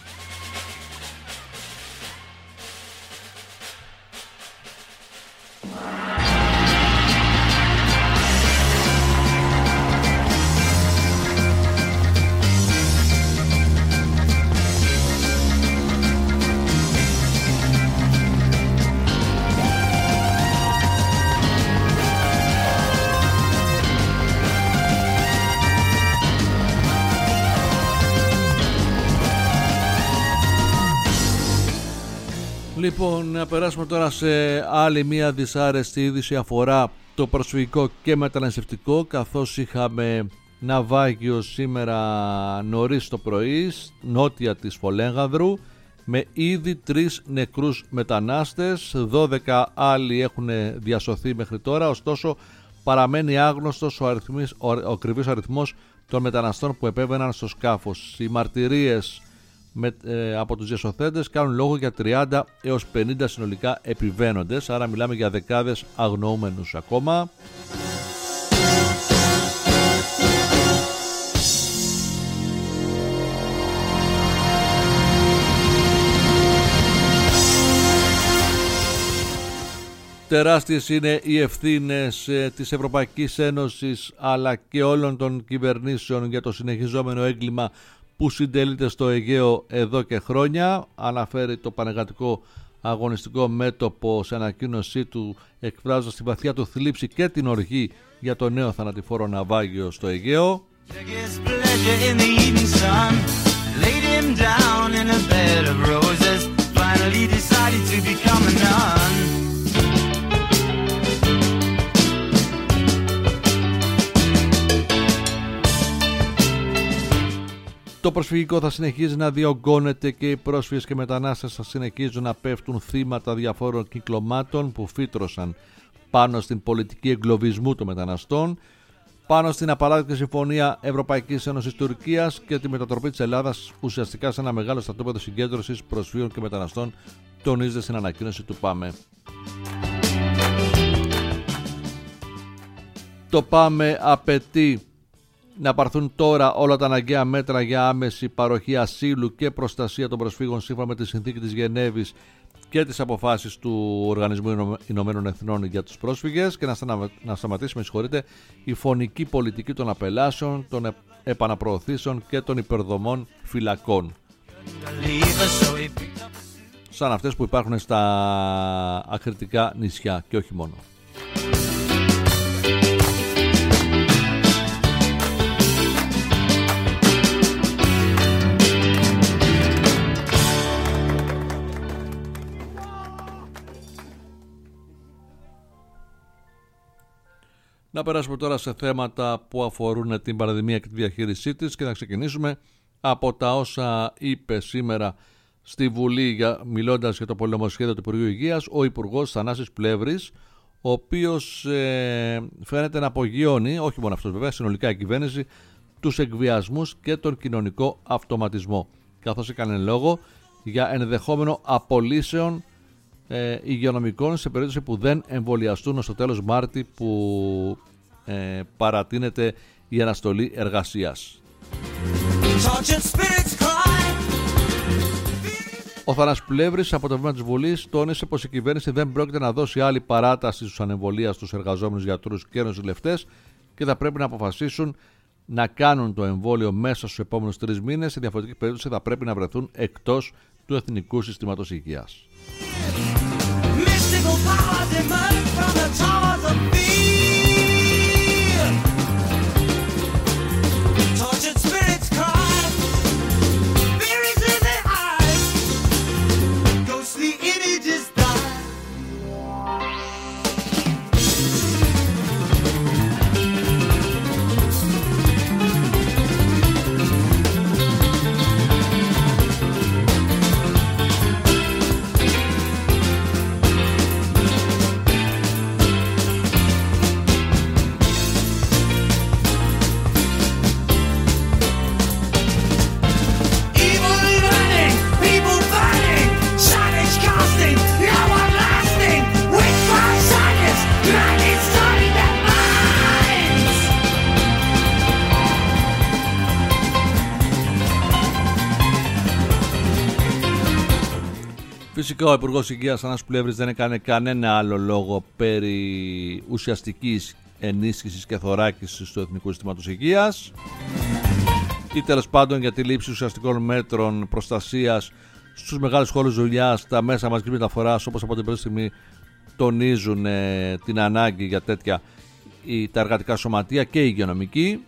A: Λοιπόν, να περάσουμε τώρα σε άλλη μια δυσάρεστη είδηση, αφορά το προσφυγικό και μεταναστευτικό, καθώς είχαμε ναυάγιο σήμερα νωρίς το πρωί, νότια της Φολέγγαδρου, με ήδη τρεις νεκρούς μετανάστες, δώδεκα άλλοι έχουν διασωθεί μέχρι τώρα, ωστόσο παραμένει άγνωστος ο, αριθμής, ο, ο ακριβής αριθμός των μεταναστών που επέβαιναν στο σκάφος. Οι μαρτυρίες με, ε, από τους διασωθέντες κάνουν λόγο για τριάντα έως πενήντα συνολικά επιβαίνοντες, άρα μιλάμε για δεκάδες αγνοούμενους ακόμα. Τεράστιες είναι οι ευθύνες ε, της Ευρωπαϊκής Ένωσης αλλά και όλων των κυβερνήσεων για το συνεχιζόμενο έγκλημα που συντελείται στο Αιγαίο εδώ και χρόνια, αναφέρει το Πανεργατικό Αγωνιστικό Μέτωπο σε ανακοίνωσή του, εκφράζοντας τη βαθιά του θλίψη και την οργή για το νέο θανατηφόρο ναυάγιο στο Αιγαίο. Το προσφυγικό θα συνεχίζει να διωγγώνεται και οι πρόσφυγες και μετανάστες θα συνεχίζουν να πέφτουν θύματα διαφόρων κυκλωμάτων που φύτρωσαν πάνω στην πολιτική εγκλωβισμού των μεταναστών, πάνω στην απαράδεκτη συμφωνία Ευρωπαϊκής Ένωσης Τουρκίας και τη μετατροπή της Ελλάδας ουσιαστικά σε ένα μεγάλο στρατόπεδο συγκέντρωσης προσφύγων και μεταναστών, τονίζεται στην ανακοίνωση του ΠΑΜΕ. Το ΠΑΜΕ απαιτεί να πάρθουν τώρα όλα τα αναγκαία μέτρα για άμεση παροχή ασύλου και προστασία των προσφύγων σύμφωνα με τη συνθήκη της Γενέβης και τις αποφάσεις του Οργανισμού Ηνωμένων Εθνών για τους πρόσφυγες και να, σταμα... να σταματήσει με συγχωρείτε, η φωνική πολιτική των απελάσεων, των επαναπροωθήσεων και των υπερδομών φυλακών, σαν αυτές που υπάρχουν στα ακριτικά νησιά και όχι μόνο. Να περάσουμε τώρα σε θέματα που αφορούν την πανδημία και τη διαχείρισή της και να ξεκινήσουμε από τα όσα είπε σήμερα στη Βουλή για, μιλώντας για το πολεμοσχέδιο του Υπουργείου Υγείας, ο Υπουργός Θανάσης Πλεύρης, ο οποίος ε, φαίνεται να απογειώνει, όχι μόνο αυτός βέβαια, συνολικά η κυβέρνηση, τους εκβιασμούς και τον κοινωνικό αυτοματισμό, καθώς έκανε λόγο για ενδεχόμενο απολύσεων Ε, υγειονομικών σε περίπτωση που δεν εμβολιαστούν ως το τέλος Μάρτη που ε, παρατείνεται η αναστολή εργασίας. Ο Θανάσης Πλεύρης από το βήμα της Βουλής τόνισε πως η κυβέρνηση δεν πρόκειται να δώσει άλλη παράταση στους ανεμβολίαστους εργαζόμενους γιατρούς και νοσηλευτές και θα πρέπει να αποφασίσουν να κάνουν το εμβόλιο μέσα στους επόμενους τρεις μήνες. Σε διαφορετική περίπτωση θα πρέπει να βρεθούν εκτός του Εθνικού Συστήματος Υγείας. Φυσικά ο Υπουργός Υγείας Θανάσης Πλεύρης δεν έκανε κανένα άλλο λόγο περί ουσιαστικής ενίσχυσης και θωράκισης του Εθνικού Συστήματος Υγείας ή τέλος πάντων για τη λήψη ουσιαστικών μέτρων προστασίας στους μεγάλους χώρους δουλειάς. Τα μέσα μαζικής μεταφοράς, όπως από την πρώτη στιγμή τονίζουν ε, την ανάγκη για τέτοια η, τα εργατικά σωματεία και η υγειονομική.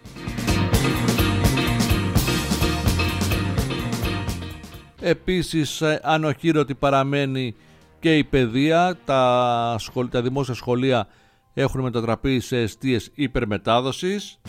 A: Επίσης ανοχήρωτη παραμένει και η παιδεία. Τα, σχολ, τα δημόσια σχολεία έχουν μετατραπεί σε εστίες υπερμετάδοσης.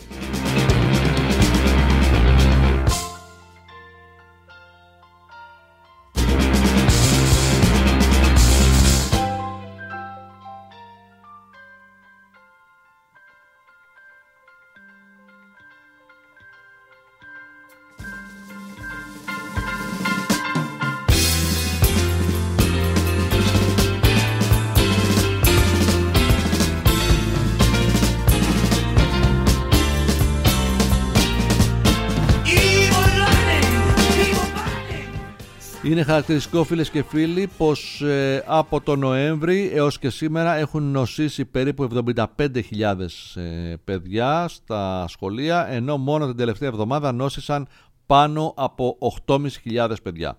A: Είναι χαρακτηριστικό, φίλες και φίλοι, πως ε, από τον Νοέμβρη έως και σήμερα έχουν νοσήσει περίπου εβδομήντα πέντε χιλιάδες ε, παιδιά στα σχολεία, ενώ μόνο την τελευταία εβδομάδα νόσησαν πάνω από οκτώ χιλιάδες πεντακόσια παιδιά.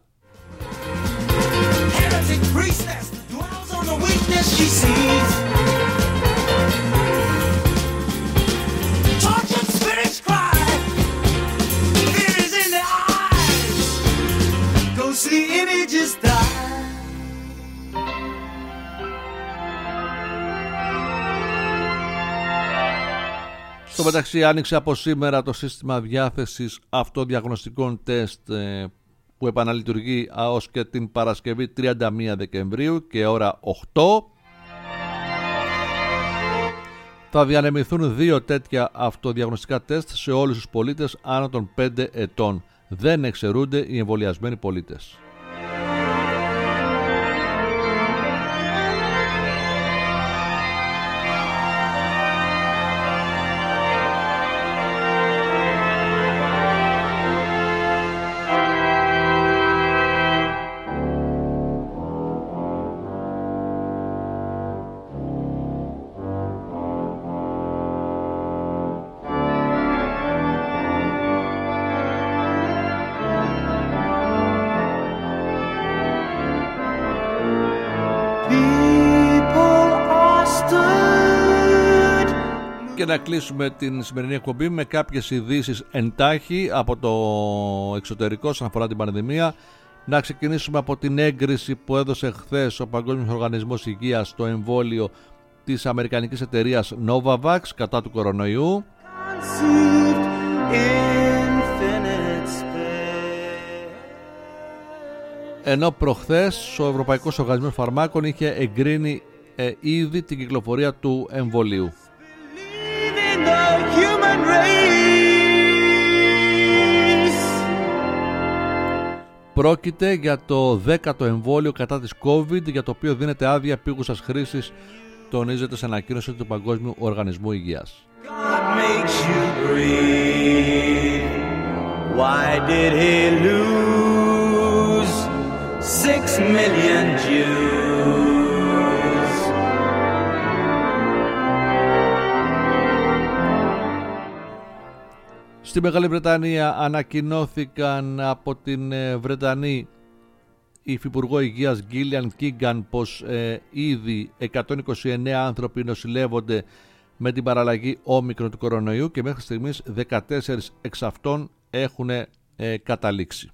A: Στο μεταξύ άνοιξε από σήμερα το σύστημα διάθεσης αυτοδιαγνωστικών τεστ που επαναλειτουργεί ως και την Παρασκευή τριάντα μία Δεκεμβρίου και ώρα οκτώ. Θα διανεμηθούν δύο τέτοια αυτοδιαγνωστικά τεστ σε όλους τους πολίτες άνω των πέντε ετών. Δεν εξαιρούνται οι εμβολιασμένοι πολίτες. Και να κλείσουμε την σημερινή εκπομπή με κάποιες ειδήσεις εντάχει από το εξωτερικό όσον αφορά την πανδημία. Να ξεκινήσουμε από την έγκριση που έδωσε χθες ο Παγκόσμιος Οργανισμός Υγείας στο εμβόλιο της αμερικανικής εταιρείας Novavax κατά του κορονοϊού. Ενώ προχθές ο Ευρωπαϊκός Οργανισμός Φαρμάκων είχε εγκρίνει ε, ήδη την κυκλοφορία του εμβολίου. Πρόκειται για το δέκατο εμβόλιο κατά της COVID, για το οποίο δίνεται άδεια επίγουσας χρήσης, τονίζεται σε ανακοίνωση του Παγκόσμιου Οργανισμού Υγείας. Στη Μεγάλη Βρετανία ανακοινώθηκαν από την Βρετανή Υφυπουργό Υγείας Γκίλιαν Κίγκαν πως ε, ήδη εκατόν είκοσι εννέα άνθρωποι νοσηλεύονται με την παραλλαγή όμικρον του κορονοϊού και μέχρι στιγμής δεκατέσσερις εξ αυτών έχουν ε, καταλήξει.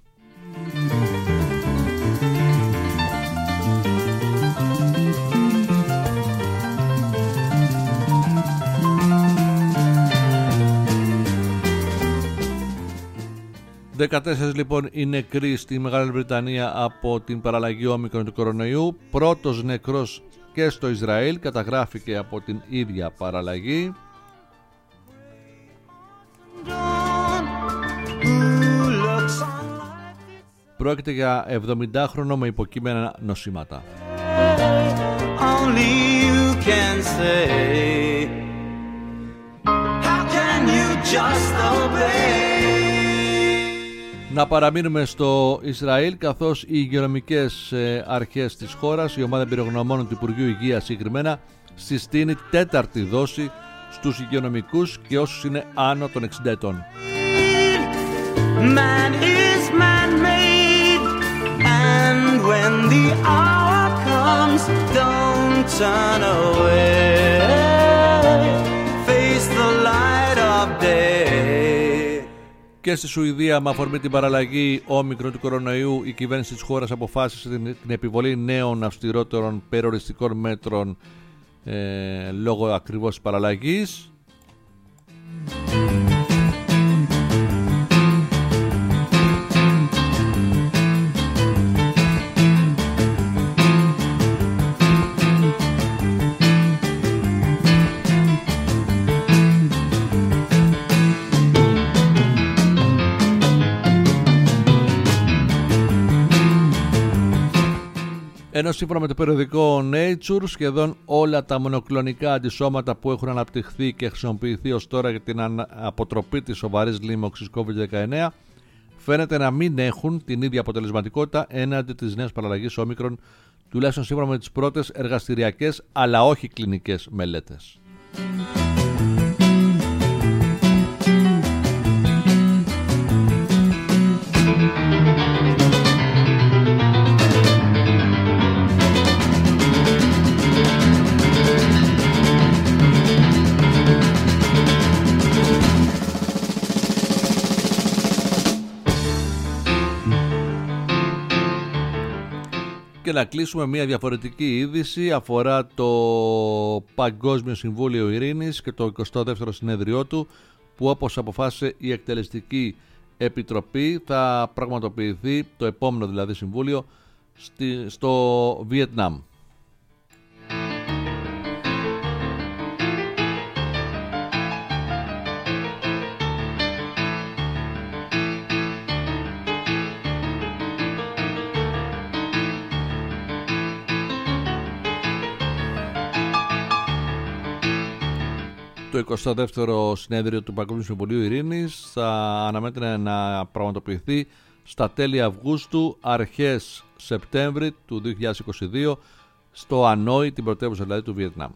A: δεκατέσσερις λοιπόν οι νεκροί στη Μεγάλη Βρετανία από την παραλλαγή όμικρον του κορονοϊού. Πρώτος νεκρός και στο Ισραήλ καταγράφηκε από την ίδια παραλλαγή. Πρόκειται για εβδομηντάχρονο με υποκείμενα νοσήματα. Only you can say, how can you just obey? Να παραμείνουμε στο Ισραήλ, καθώς οι υγειονομικές αρχές της χώρας, η ομάδα εμπειρογνωμόνων του Υπουργείου Υγείας συγκεκριμένα, συστήνει τέταρτη δόση στους υγειονομικούς και όσους είναι άνω των εξήντα ετών. Man is man-made, and when the hour comes, don't turn away, face the light of day. Και στη Σουηδία, με αφορμή την παραλλαγή όμικρον του κορονοϊού, η κυβέρνηση της χώρας αποφάσισε την, την επιβολή νέων αυστηρότερων περιοριστικών μέτρων ε, λόγω ακριβώς της παραλλαγής. Ενώ σύμφωνα με το περιοδικό Nature, σχεδόν όλα τα μονοκλονικά αντισώματα που έχουν αναπτυχθεί και χρησιμοποιηθεί ως τώρα για την αποτροπή της σοβαρής λίμωξης κόβιντ δεκαεννέα φαίνεται να μην έχουν την ίδια αποτελεσματικότητα έναντι της νέας παραλλαγής όμικρον, τουλάχιστον σύμφωνα με τις πρώτες εργαστηριακές αλλά όχι κλινικές μελέτες. Και να κλείσουμε μια διαφορετική είδηση, αφορά το Παγκόσμιο Συμβούλιο Ειρήνης και το εικοστό δεύτερο συνέδριό του, που όπως αποφάσισε η Εκτελεστική Επιτροπή θα πραγματοποιηθεί το επόμενο δηλαδή συμβούλιο στη, στο Βιετνάμ. Το εικοστό δεύτερο συνέδριο του Παγκόσμιου Συμβουλίου Ειρήνης θα αναμένεται να πραγματοποιηθεί στα τέλη Αυγούστου, αρχές Σεπτέμβρη του δύο χιλιάδες είκοσι δύο, στο Ανόη, την πρωτεύουσα δηλαδή του Βιετνάμ.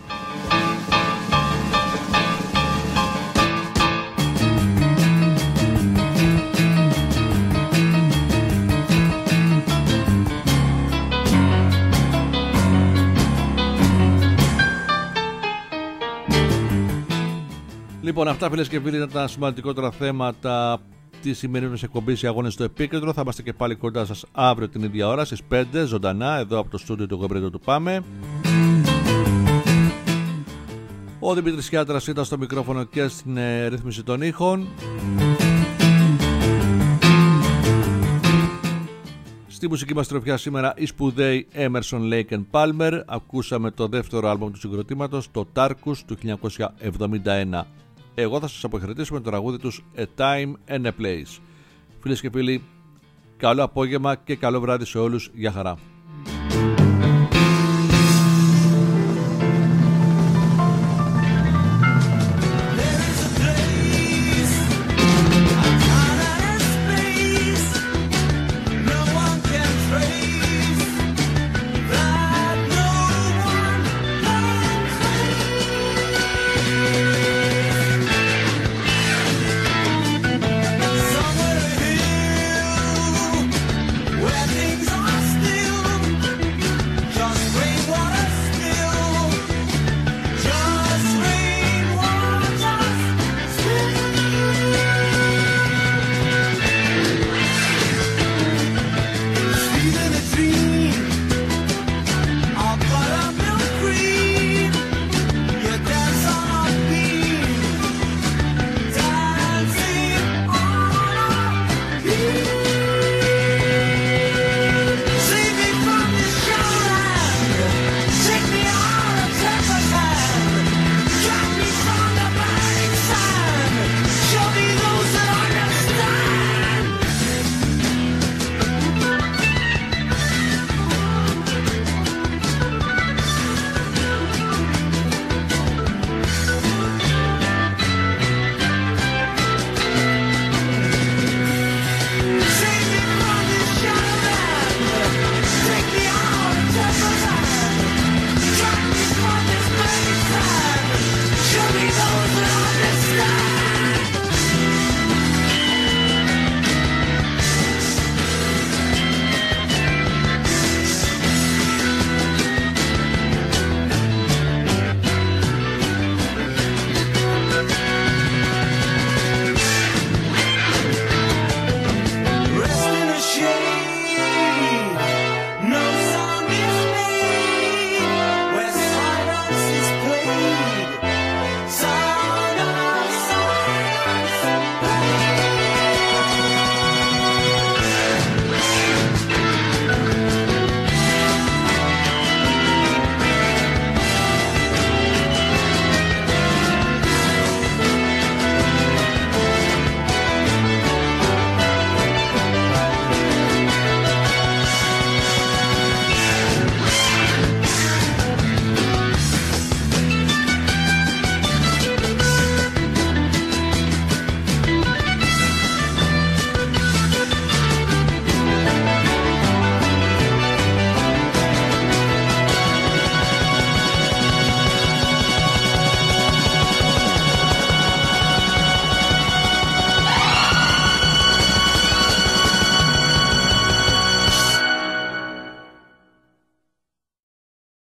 A: Λοιπόν, αυτά φίλες και φίλοι ήταν τα σημαντικότερα θέματα της σημερινής εκπομπής οι αγώνες στο επίκεντρο. Θα είμαστε και πάλι κοντά σας αύριο την ίδια ώρα στις πέντε ζωντανά εδώ από το στούντιο του Γομπρέτο του Πάμε. Ο Δημήτρης Χιάτρας ήταν στο μικρόφωνο και στην ε, ρύθμιση των ήχων. Στη μουσική μας τροφιά σήμερα η σπουδαίοι Emerson, Lake and Palmer. Ακούσαμε το δεύτερο άλμπομ του συγκροτήματος, το Tarkus του χίλια εννιακόσια εβδομήντα ένα. Εγώ θα σας αποχαιρετήσω με το τραγούδι τους A Time and a Place. Φίλες και φίλοι, καλό απόγευμα και καλό βράδυ σε όλους. Γεια χαρά.